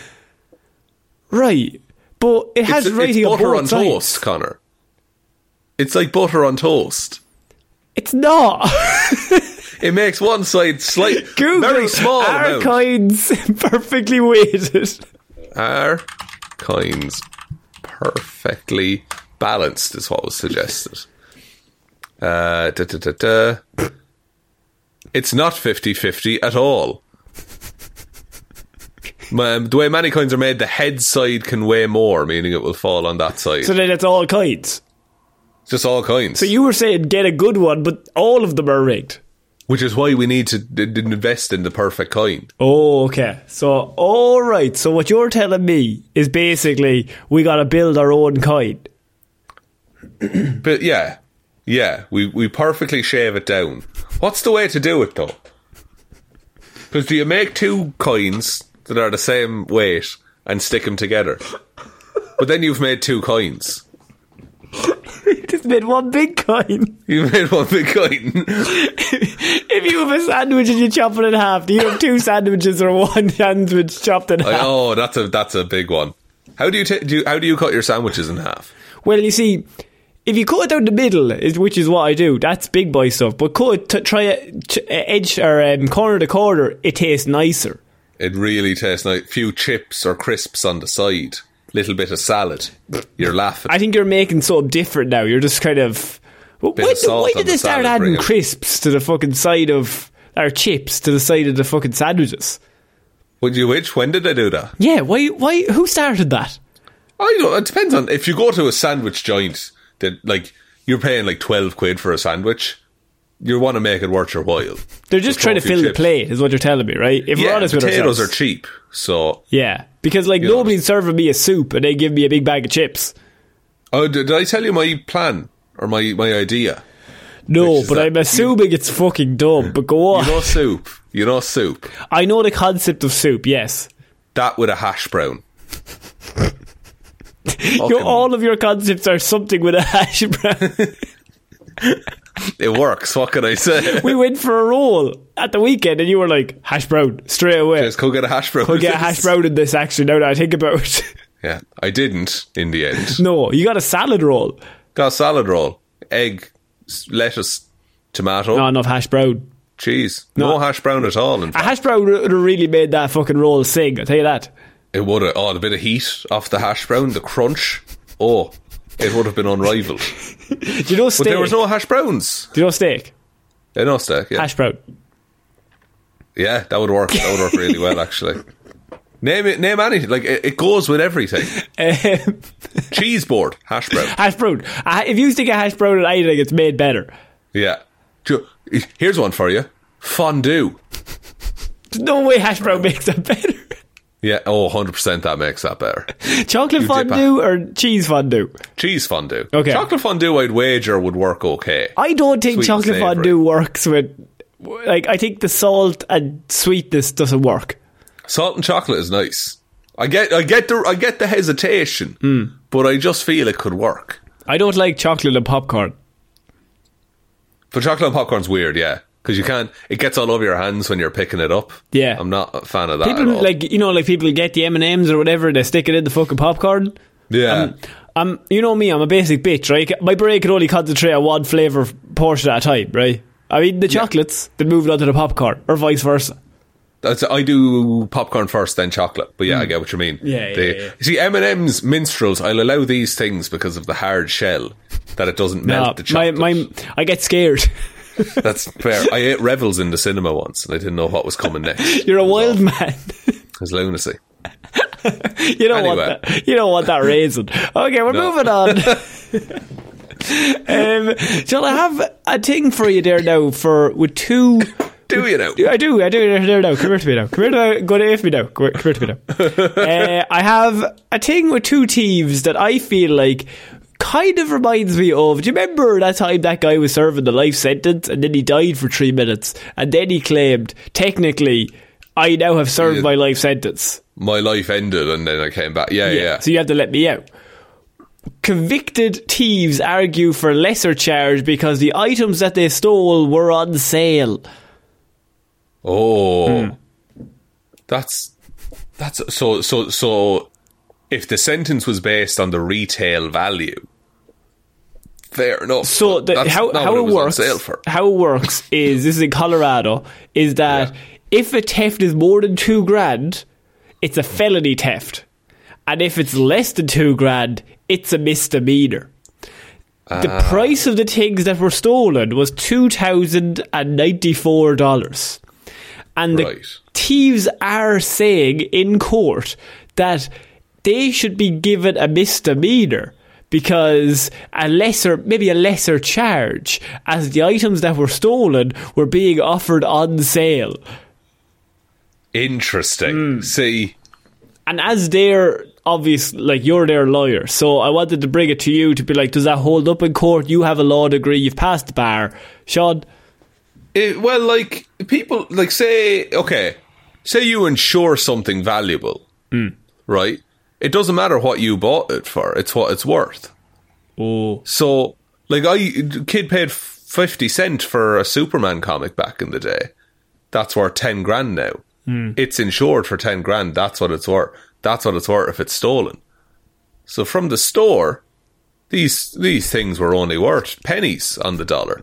Right, but it has It's, writing it's on butter both on sides. toast, Connor. It's like butter on toast. It's not. It makes one side slight, Google very small are amount. coins perfectly weighted. Are coins perfectly balanced is what was suggested. Uh, da, da, da, da. It's not fifty-fifty at all. Ma- The way many coins are made, the head side can weigh more, meaning it will fall on that side. So then it's all coins. Just all coins. So you were saying get a good one, but all of them are rigged. Which is why we need to d- d- invest in the perfect coin. Oh, okay. So, all right. So what you're telling me is basically we got to build our own coin. But yeah, yeah, we, we perfectly shave it down. What's the way to do it though? Because do you make two coins that are the same weight and stick them together? But then you've made two coins. Just made one big coin. You made one big coin. If you have a sandwich and you chop it in half, do you have two sandwiches or one sandwich chopped in half? I, oh, that's a that's a big one. How do you, t- do you how do you cut your sandwiches in half? Well, you see, if you cut it down the middle, is- which is what I do, that's big boy stuff. But cut it, t- try it, t- edge or um, corner to corner, it tastes nicer. It really tastes nice. Few chips or crisps on the side. Little bit of salad. You're laughing. I think you're making something different now. You're just kind of. When, Bit of salt when on did the they start salad, adding bring it. crisps to the fucking side of. Or chips to the side of the fucking sandwiches? Would you which? When did they do that? Yeah, why? Why? Who started that? I don't know. It depends on if you go to a sandwich joint that like you're paying like twelve quid for a sandwich. You want to make it worth your while. They're just So trying to throw a few fill the chips. plate, is what you're telling me, right? If we're Yeah, honest with potatoes ourselves. are cheap, so Yeah, because like You know. nobody's serving me a soup and they give me a big bag of chips. Oh, did, did I tell you my plan or my, my idea? No, Which is but that I'm assuming it's fucking dumb. But go on. You know soup. You know soup. I know the concept of soup. Yes, That with a hash brown. your, Fucking- all of your concepts are something with a hash brown. It works. What can I say? We went for a roll at the weekend, and you were like hash brown straight away. Just go get a hash brown. We'll get a hash brown in this. Actually, now that I think about it, Yeah, I didn't in the end. no, you got a salad roll. Got a salad roll, egg, s- lettuce, tomato, Not enough hash brown. cheese. No, No. hash brown at all. In A fact, hash brown would have really made that fucking roll sing. I'll tell you that. it would have. Oh, the bit of heat off the hash brown, the crunch. Oh, it would have been unrivaled. Do you know steak? But there was no hash browns. Do you know steak? Yeah, no steak. Yeah, Hash brown. yeah, that would work. That would work really well, actually. Name it. Name anything. Like it, it goes with everything. Um, Cheese board, hash brown. hash brown. Uh, if you stick a hash brown in anything, it's made better. Yeah. Do you- Here's one for you. Fondue. There's no way hash brown makes that better. Yeah, oh, one hundred percent that makes that better. Chocolate You dip fondue or cheese fondue? Cheese fondue. Okay. Chocolate fondue, I'd wager, would work okay. I don't think Sweet and chocolate savoury. fondue works with... Like, I think the salt and sweetness doesn't work. Salt and chocolate is nice. I get, I get the, I get the hesitation, Mm. but I just feel it could work. I don't like chocolate and popcorn. But chocolate and popcorn's weird, yeah, because you can't. It gets all over your hands when you're picking it up. Yeah. I'm not a fan of that. People at all. like you know, like people get the M and M's or whatever, they stick it in the fucking popcorn. Yeah. Um, I'm, you know me, I'm a basic bitch, right? My brain can only concentrate on one flavour portion at a time, right? I mean, the chocolates, then move it on to the popcorn, or vice versa. That's, I do popcorn first, then chocolate. But yeah, I get what you mean. Yeah, yeah, They- yeah. You see, M and M's minstrels, I'll allow these things because of the hard shell that it doesn't No, melt the my, chocolate. my, I get scared. That's fair. I ate Revels in the cinema once, and I didn't know what was coming next. You're a It was wild awful. man. It was lunacy. You don't Anyway. want that. You don't want that raisin. Okay, we're No. moving on. um, shall I have a thing for you there now? For with two. Do you know? I do. I do. There now. Come here to me now. Come here to go to me now. Come here, come here to me now. uh, I have a thing with two thieves that I feel like kind of reminds me of. Do you remember that time that guy was serving the life sentence and then he died for three minutes and then he claimed, technically, I now have served Yeah. my life sentence. My life ended, and then I came back. Yeah, yeah. yeah. So you have to let me out. Convicted thieves argue for lesser charge because the items that they stole were on sale. Oh, Hmm. that's that's so so so. If the sentence was based on the retail value, fair enough. So but the, that's how not how what it was on works sale for. how it works is this is in Colorado is that Yeah. if a theft is more than two grand, it's a felony theft, and if it's less than two grand, it's a misdemeanor. The Ah. price of the things that were stolen was two thousand and ninety four dollars, and the Right. thieves are saying in court that they should be given a misdemeanor because a lesser, maybe a lesser charge, as the items that were stolen were being offered on sale. Interesting. Hmm. See, And as their obvious, like you're their lawyer, so I wanted to bring it to you to be like, does that hold up in court? You have a law degree, you've passed the bar, Sean. it, well, like people, like say, okay, say you insure something valuable, Hmm. right? It doesn't matter what you bought it for; it's what it's worth. Oh, So, like, I kid paid fifty cent for a Superman comic back in the day. That's worth ten grand now. Hmm. It's insured for ten grand. That's what it's worth. That's what it's worth if it's stolen. So from the store, these these things were only worth pennies on the dollar,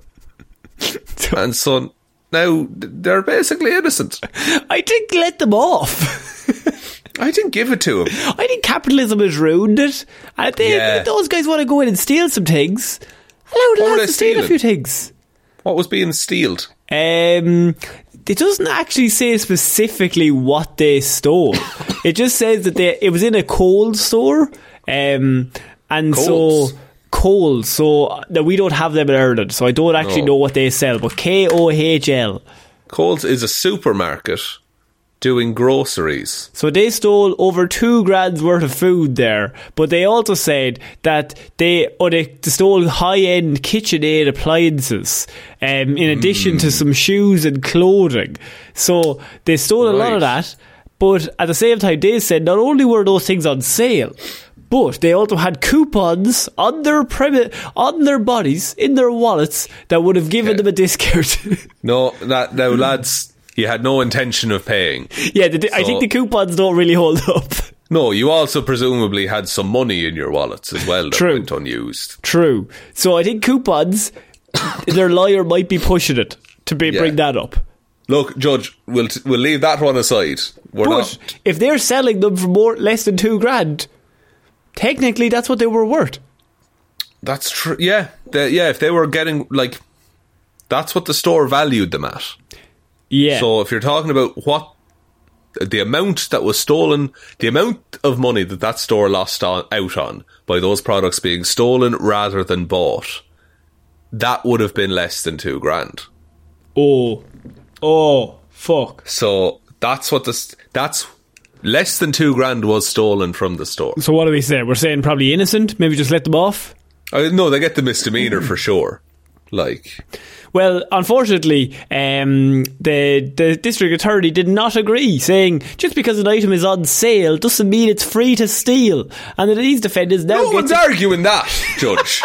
and so now they're basically innocent. I think let them off. I didn't give it to him. I think capitalism has ruined it. And they, Yeah. if those guys want to go in and steal some things, allow What were them they to steal a stealing? few things. What was being stealed? Um, it doesn't actually say specifically what they stole. It just says that they it was in a cold store, um, and Coles? so cold. So that we don't have them in Ireland, so I don't actually No. know what they sell. But K O H L. Coles is a supermarket doing groceries. So they stole over two grand's worth of food there, but they also said that they or they stole high-end KitchenAid appliances, um, in addition to some shoes and clothing. So they stole a lot of Right. that, but at the same time they said not only were those things on sale, but they also had coupons on their premi- on their bodies, in their wallets, that would have given Okay. them a discount. No, that now, lads, you had no intention of paying. yeah, the, I So- think the coupons don't really hold up. No, you also presumably had some money in your wallets as well that True. went unused. True. So I think coupons, their lawyer might be pushing it to be, Yeah. bring that up. Look, Judge, we'll t- we'll leave that one aside. We're But not. if they're selling them for more less than two grand, technically that's what they were worth. That's true. Yeah, they, yeah. If they were getting like, that's what the store valued them at. Yeah. So if you're talking about what the amount that was stolen, the amount of money that that store lost on, out on by those products being stolen rather than bought, that would have been less than two grand. oh, Oh, fuck. So that's what this. That's less than two grand was stolen from the store. So what do we say? We're saying probably innocent. Maybe just let them off. Uh, no, they get the misdemeanor for sure. Like, well, unfortunately, um, the the district attorney did not agree, saying just because an item is on sale doesn't mean it's free to steal, and that these defendants now no get one's to- arguing that, Judge.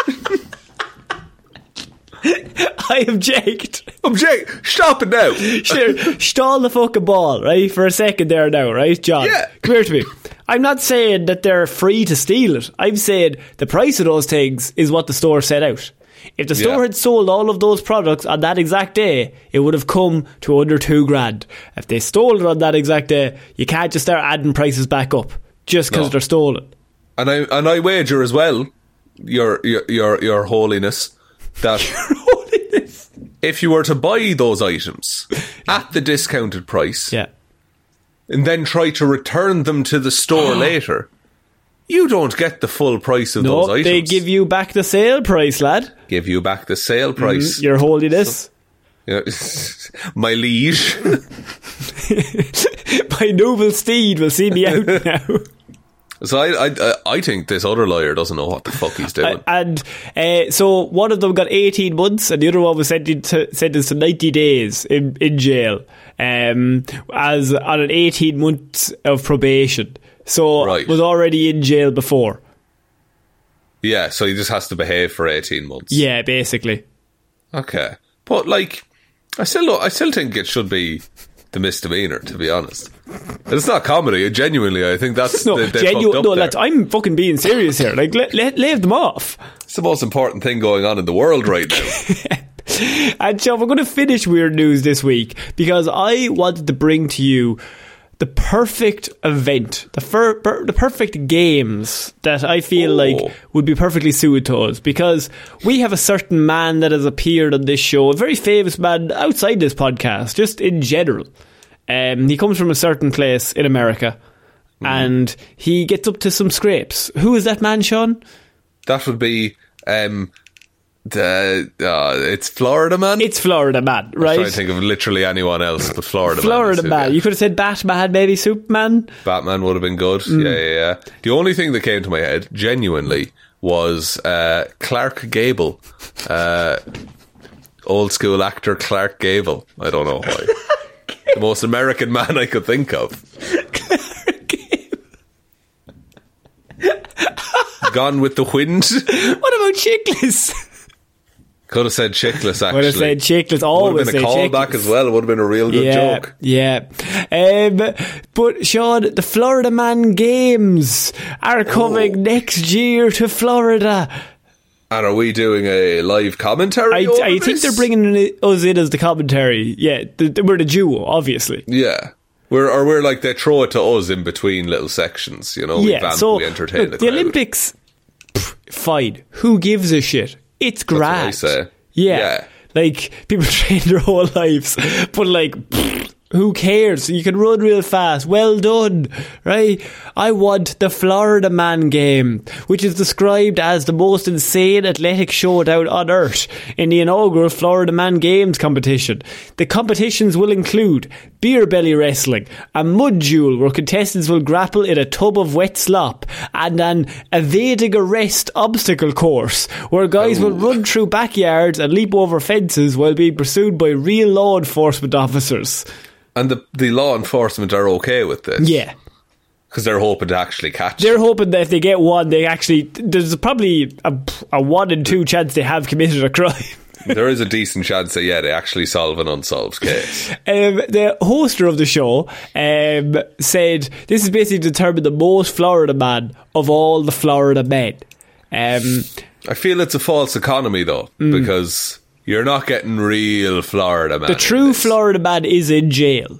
I object. Object. Stop it now. Sure, stall the fucking ball, right, for a second there now, right, John? Yeah. Come here to me. I'm not saying that they're free to steal it. I'm saying the price of those things is what the store set out. If the store Yeah. had sold all of those products on that exact day, it would have come to under two grand. If they stole it on that exact day, you can't just start adding prices back up just because No. they're stolen. And I and I wager as well, your your your, your holiness, that Holiness. if you were to buy those items at the discounted price, Yeah. and then try to return them to the store later, you don't get the full price of No, those items. they give you back the sale price, lad. give you back the sale price. Mm, your holiness. Yeah. My liege. My noble steed will see me out now. So I, I I think this other lawyer doesn't know what the fuck he's doing. Uh, and uh, so one of them got eighteen months and the other one was sentenced to, sentenced to ninety days in, in jail, um, as on an eighteen months of probation. So Right. was already in jail before. Yeah, so he just has to behave for eighteen months. Yeah, basically. Okay. But like, I still I still think it should be the misdemeanor, to be honest. And it's not comedy. Genuinely, I think that's No, they, they genu- fucked up no, there. lads, I'm fucking being serious here. Like, let, let, leave them off. It's the most important thing going on in the world right now. And so we're going to finish Weird News this week because I wanted to bring to you the perfect event, the fir- per- the perfect games that I feel Oh. like would be perfectly suited to us, because we have a certain man that has appeared on this show, a very famous man outside this podcast, just in general. Um, he comes from a certain place in America, mm. and he gets up to some scrapes. Who is that man, Sean? That would be um, the uh, it's Florida Man. It's Florida Man, right? I'm trying to think of literally anyone else, but Florida, Florida Man. Man. Yeah. You could have said Batman, maybe Superman. Batman would have been good. Mm. Yeah, yeah, yeah. The only thing that came to my head, genuinely, was uh, Clark Gable, uh, old school actor Clark Gable. I don't know why. The most American man I could think of. Gone with the Wind. What about Chickless? Could have said Chickless, actually. Would have said Chickless. Always would have been a say callback Chickless. as well. It would have been a real good yeah, joke. Yeah. Um, but Sean, the Florida Man Games are coming Oh. next year to Florida. And are we doing a live commentary I, over I think this? they're bringing us in as the commentary. Yeah, the, the, we're the duo, obviously. Yeah. We're, or we're like, they throw it to us in between little sections, you know, we Yeah, vamp, so we entertain look, the the crowd. Olympics, pff, fine. Who gives a shit? It's what grand. I say. Yeah. Yeah. Like, people train their whole lives, but like, pfft, who cares? You can run real fast. Well done, right? I want the Florida Man game, which is described as the most insane athletic showdown on earth in the inaugural Florida Man Games competition. The competitions will include beer belly wrestling, a mud duel where contestants will grapple in a tub of wet slop, and an evading arrest obstacle course where guys will run through backyards and leap over fences while being pursued by real law enforcement officers. And the, the law enforcement are okay with this. Yeah. Because they're hoping to actually catch They're them. hoping that if they get one, they actually, there's probably a, a one in two chance they have committed a crime. There is a decent chance that, yeah, they actually solve an unsolved case. Um, the hoster of the show um, said this is basically to determine the most Florida man of all the Florida men. Um, I feel it's a false economy, though, Mm. because you're not getting real Florida man. the in true this. Florida man is in jail.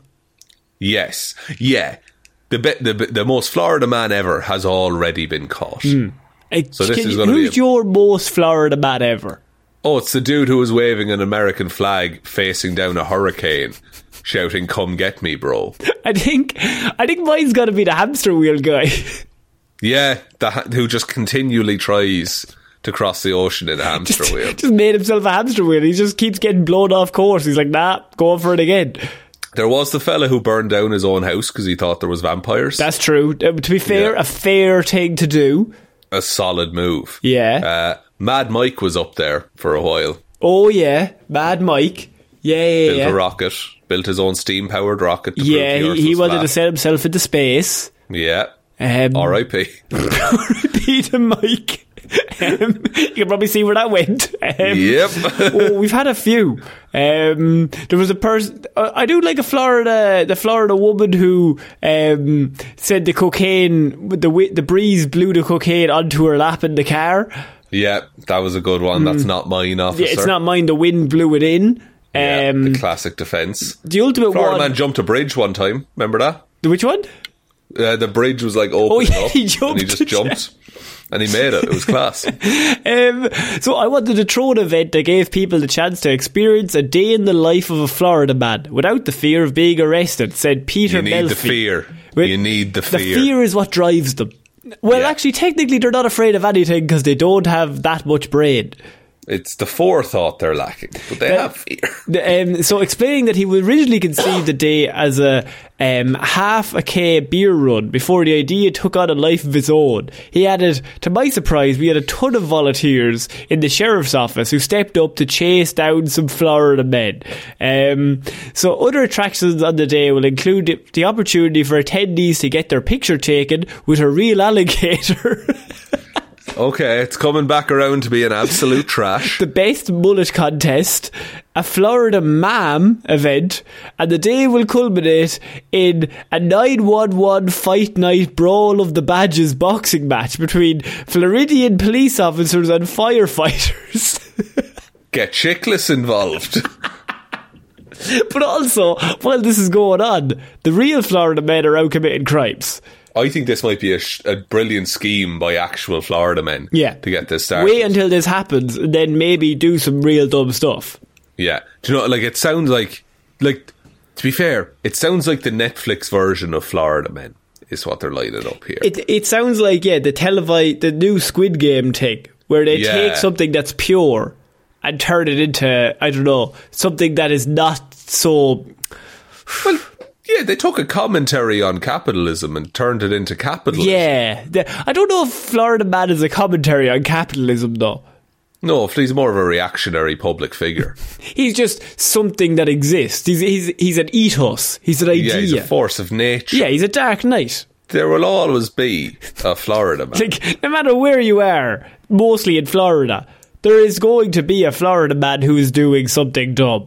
Yes. Yeah. The, be- the the most Florida man ever has already been caught. Uh, So this can is you- gonna be who's a- your most Florida man ever? Oh, it's the dude who was waving an American flag facing down a hurricane, shouting, "Come get me, bro." I think I think mine's got to be the hamster wheel guy. Yeah, the, ha- who just continually tries to cross the ocean in a hamster just, wheel. Just made himself a hamster wheel. He just keeps getting blown off course. He's like, nah, going for it again. There was the fella who burned down his own house because he thought there was vampires. That's true. Uh, to be fair, Yeah. a fair thing to do. A solid move. Yeah. Uh, Mad Mike was up there for a while. Oh, yeah. Mad Mike. Yeah, yeah, Built yeah. a rocket. Built his own steam-powered rocket to Yeah, prove the Earth he, he was wanted flat. to set himself into space. Yeah. Um, R I P Repeat him, Mike. Um, you can probably see where that went. Um, Yep. oh, we've had a few. Um, there was a person. Uh, I do like a Florida, the Florida woman who um, said the cocaine, the wi- the breeze blew the cocaine onto her lap in the car. Yeah, that was a good one. That's not mine, officer. Yeah, it's not mine. The wind blew it in. Yeah, Um, the classic defence. the ultimate Florida one. man jumped a bridge one time. Remember that? Which one? Uh, the bridge was like open Oh, yeah, up, he and jumped he just it, jumped, and he made it. It was class. Um, so I wanted to throw an event that gave people the chance to experience a day in the life of a Florida man without the fear of being arrested, said Peter You need Melfi. the fear. With- You need the The fear. fear is what drives them. Well, Yeah. actually, technically, they're not afraid of anything because they don't have that much brain. It's the forethought they're lacking, but they have fear. The, um, so explaining that he originally conceived the day as a um, half a K beer run before the idea took on a life of its own. He added, to my surprise, we had a ton of volunteers in the sheriff's office who stepped up to chase down some Florida men. Um, so other attractions on the day will include the, the opportunity for attendees to get their picture taken with a real alligator. Okay, it's coming back around to be an absolute trash. The best mullet contest, a Florida Mam event, and the day will culminate in a nine one one fight night brawl of the badges boxing match between Floridian police officers and firefighters. Get Chickless involved. But also, while this is going on, the real Florida men are out committing crimes. I think this might be a, sh- a brilliant scheme by actual Florida men Yeah. to get this started. Wait until this happens, and then maybe do some real dumb stuff. Yeah. Do you know, like, it sounds like, like, to be fair, it sounds like the Netflix version of Florida Men is what they're lining up here. It it sounds like, yeah, the televi- the new Squid Game thing, where they Yeah. take something that's pure and turn it into, I don't know, something that is not so... Well, yeah, they took a commentary on capitalism and turned it into capitalism. Yeah. The- I don't know if Florida Man is a commentary on capitalism, though. No, if he's more of a reactionary public figure. He's just something that exists. He's he's he's an ethos. He's an idea. Yeah, he's a force of nature. Yeah, he's a dark knight. There will always be a Florida man. Like, no matter where you are, mostly in Florida, there is going to be a Florida man who is doing something dumb.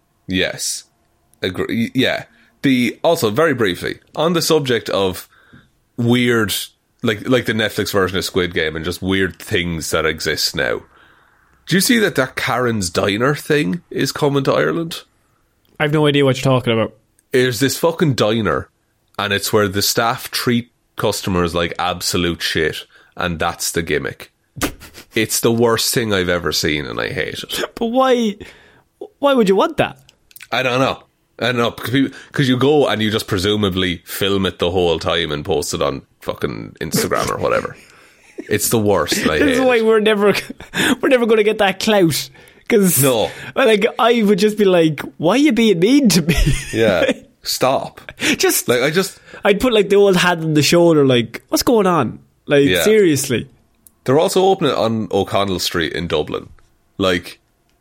Yes. Agree. Yeah. The also very briefly on the subject of weird, like like the Netflix version of Squid Game and just weird things that exist now. Do you see that that Karen's Diner thing is coming to Ireland? I have no idea what you're talking about. There's this fucking diner, and it's where the staff treat customers like absolute shit, and that's the gimmick. It's the worst thing I've ever seen, and I hate it. But why? Why would you want that? I don't know. I don't know, because you go and you just presumably film it the whole time and post it on fucking Instagram or whatever. It's the worst. And I This hate is why it. we're never we're never going to get that clout. Because No. like I would just be like, why are you being mean to me? Yeah, stop. just Like I just, I'd put like the old hand on the shoulder, like, what's going on? Like, Yeah. seriously. they're also opening it on O'Connell Street in Dublin. Like,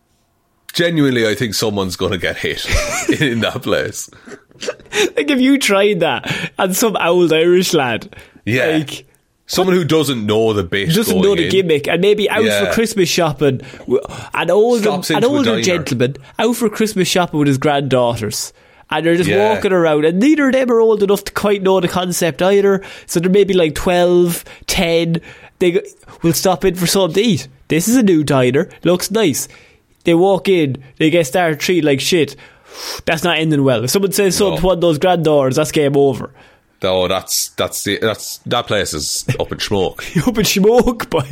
genuinely, I think someone's going to get hit in that place. Like, if you tried that and some old Irish lad, Yeah. like, Someone who doesn't know the bit, doesn't going know the in. gimmick, and maybe out Yeah. for Christmas shopping, w- an older, Stops an into a older diner. gentleman out for Christmas shopping with his granddaughters, and they're just Yeah. walking around, and neither of them are old enough to quite know the concept either. So they're maybe like twelve, ten. They go, will stop in for something to eat. This is a new diner, looks nice. They walk in, they get started treated like shit. That's not ending well. If someone says something No. to one of those granddaughters, that's game over. Oh, that's that's the that's that place is up in smoke. You up in smoke, boy.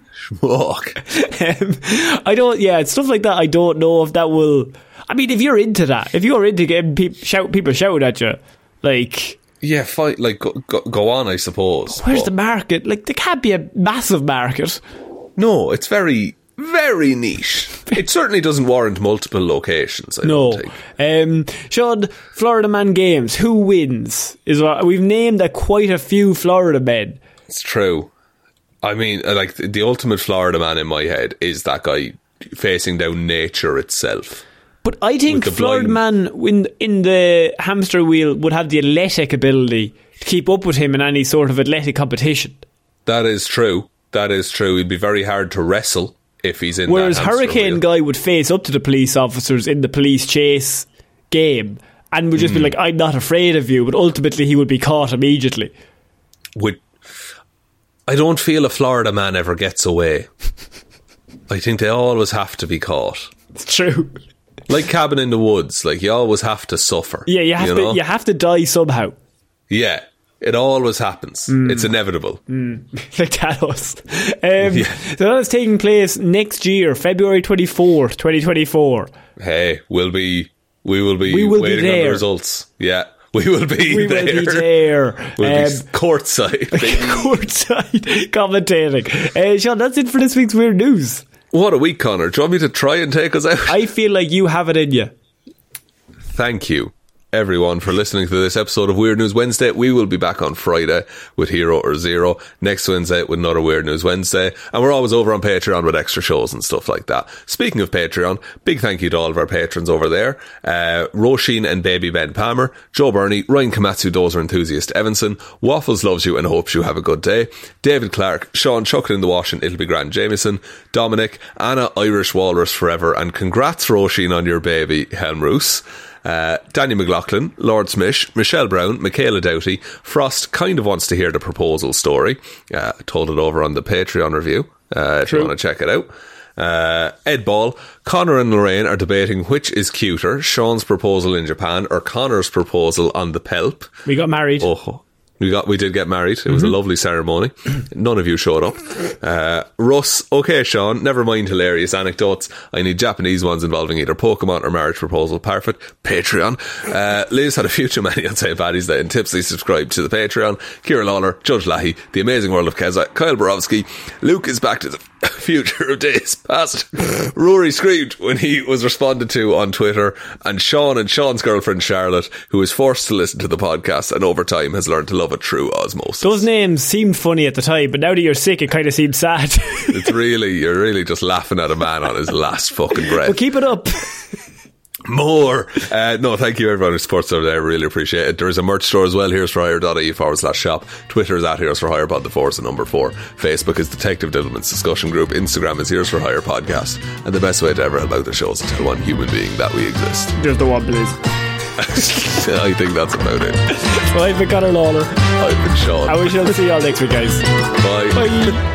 Smoke. um, I don't. Yeah, stuff like that. I don't know if that will. I mean, if you're into that, if you're into getting pe- shout people shouting at you, like, Yeah, fight like go, go, go on, I suppose. where's But the market? Like, there can't be a massive market. No, it's very, very niche. It certainly doesn't warrant multiple locations, I no. don't think. Um, Sean, Florida Man Games, who wins? Is what we've named a, quite a few Florida men. It's true. I mean, like, the ultimate Florida man in my head is that guy facing down nature itself. But I think Florida Man in, in the hamster wheel would have the athletic ability to keep up with him in any sort of athletic competition. That is true. That is true. He'd be very hard to wrestle if he's in Whereas that hamster Hurricane wheel. Guy would face up to the police officers in the police chase game and would just mm. be like, I'm not afraid of you, but ultimately he would be caught immediately. Would I don't feel a Florida man ever gets away. I think they always have to be caught. It's true. Like Cabin in the Woods, like you always have to suffer. Yeah, you have you to know? you have to die somehow. Yeah, it always happens. Mm. It's inevitable. Mm. Like Thanos. Um, yeah. So that is taking place next year, February twenty-fourth, twenty twenty-four. Hey, we'll be we will be we will waiting be there. on the results. Yeah. We will be we there. We will be there. We'll um, be courtside. courtside commentating. Uh, Sean, that's it for this week's Weird News. What a week, Connor. Do you want me to try and take us out? I feel like you have it in you. Thank you, everyone, for listening to this episode of Weird News Wednesday. We will be back on Friday with Hero or Zero. Next Wednesday with another Weird News Wednesday. And we're always over on Patreon with extra shows and stuff like that. Speaking of Patreon, big thank you to all of our patrons over there. Uh, Roisin and Baby Ben Palmer, Joe Burney, Ryan Komatsu, Dozer Enthusiast Evanson, Waffles loves you and hopes you have a good day, David Clark, Sean Chuck it in the wash and It'll Be Grand Jameson, Dominic, Anna Irish Walrus Forever, and congrats Roisin on your baby, Helmroos. Uh, Danny McLaughlin, Lord Smith, Michelle Brown, Michaela Doughty, Frost kind of wants to hear the proposal story. Uh, I told it over on the Patreon review, uh, if True. you want to check it out. Uh, Ed Ball, Connor and Lorraine are debating which is cuter, Sean's proposal in Japan or Connor's proposal on the Pelp. We got married. Oh, we got we did get married. It was mm-hmm. a lovely ceremony. None of you showed up. Uh, Russ, okay, Sean, never mind hilarious anecdotes. I need Japanese ones involving either Pokemon or marriage proposal. Perfect. Patreon. Uh, Liz had a few too many on Saint Paddy's Day and tipsy subscribed to the Patreon. Kira Lawler, Judge Lahey, The Amazing World of Keza, Kyle Borowski, Luke is back to the future of days past. Rory screamed when he was responded to on Twitter, and Sean and Sean's girlfriend Charlotte, who was forced to listen to the podcast and over time has learned to love it through osmosis. Those names seemed funny at the time, but now that you're sick it kind of seems sad. It's really, you're really just laughing at a man on his last fucking breath. Well, keep it up. More. Uh, no, thank you everyone who supports over there. Really appreciate it. There is a merch store as well, here's for hire.ie forward slash shop. Twitter is at Heroes for Hire Pod, the four is the number four. Facebook is Detective Diddleman's Discussion Group. Instagram is Heroes for Hire Podcast. And the best way to ever help out the show is to tell one human being that we exist. Just the one, please. I think that's about it. Well, I've been Conor Lawler. I've been Sean. And we shall see you all next week, guys. Bye. Bye.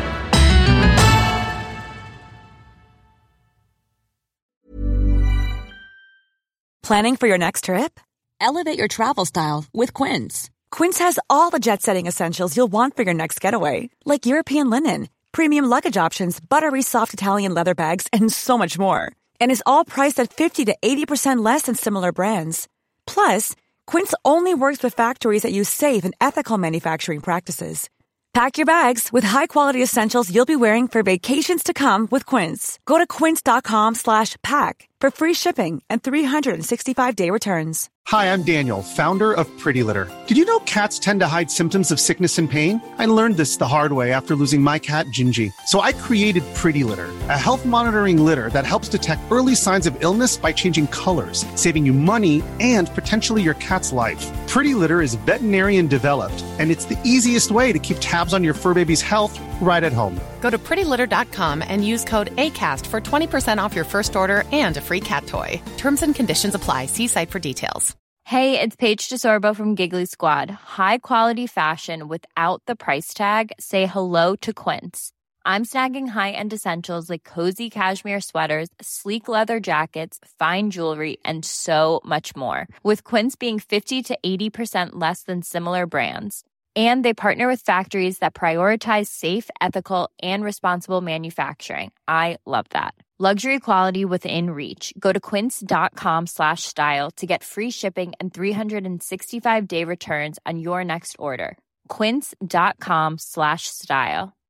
Planning for your next trip? Elevate your travel style with Quince. Quince has all the jet-setting essentials you'll want for your next getaway, like European linen, premium luggage options, buttery soft Italian leather bags, and so much more. And is all priced at fifty to eighty percent less than similar brands. Plus, Quince only works with factories that use safe and ethical manufacturing practices. Pack your bags with high-quality essentials you'll be wearing for vacations to come with Quince. Go to quince.com slash pack for free shipping and three sixty-five day returns. Hi, I'm Daniel, founder of Pretty Litter. Did you know cats tend to hide symptoms of sickness and pain? I learned this the hard way after losing my cat, Gingy. So I created Pretty Litter, a health monitoring litter that helps detect early signs of illness by changing colors, saving you money and potentially your cat's life. Pretty Litter is veterinarian developed, and it's the easiest way to keep tabs on your fur baby's health right at home. Go to pretty litter dot com and use code ACAST for twenty percent off your first order and a free cat toy. Terms and conditions apply. See site for details. Hey, it's Paige DeSorbo from Giggly Squad. High quality fashion without the price tag. Say hello to Quince. I'm snagging high-end essentials like cozy cashmere sweaters, sleek leather jackets, fine jewelry, and so much more. With Quince being fifty to eighty percent less than similar brands. And they partner with factories that prioritize safe, ethical, and responsible manufacturing. I love that. Luxury quality within reach. Go to quince.com slash style to get free shipping and three sixty-five day returns on your next order. Quince.com slash style.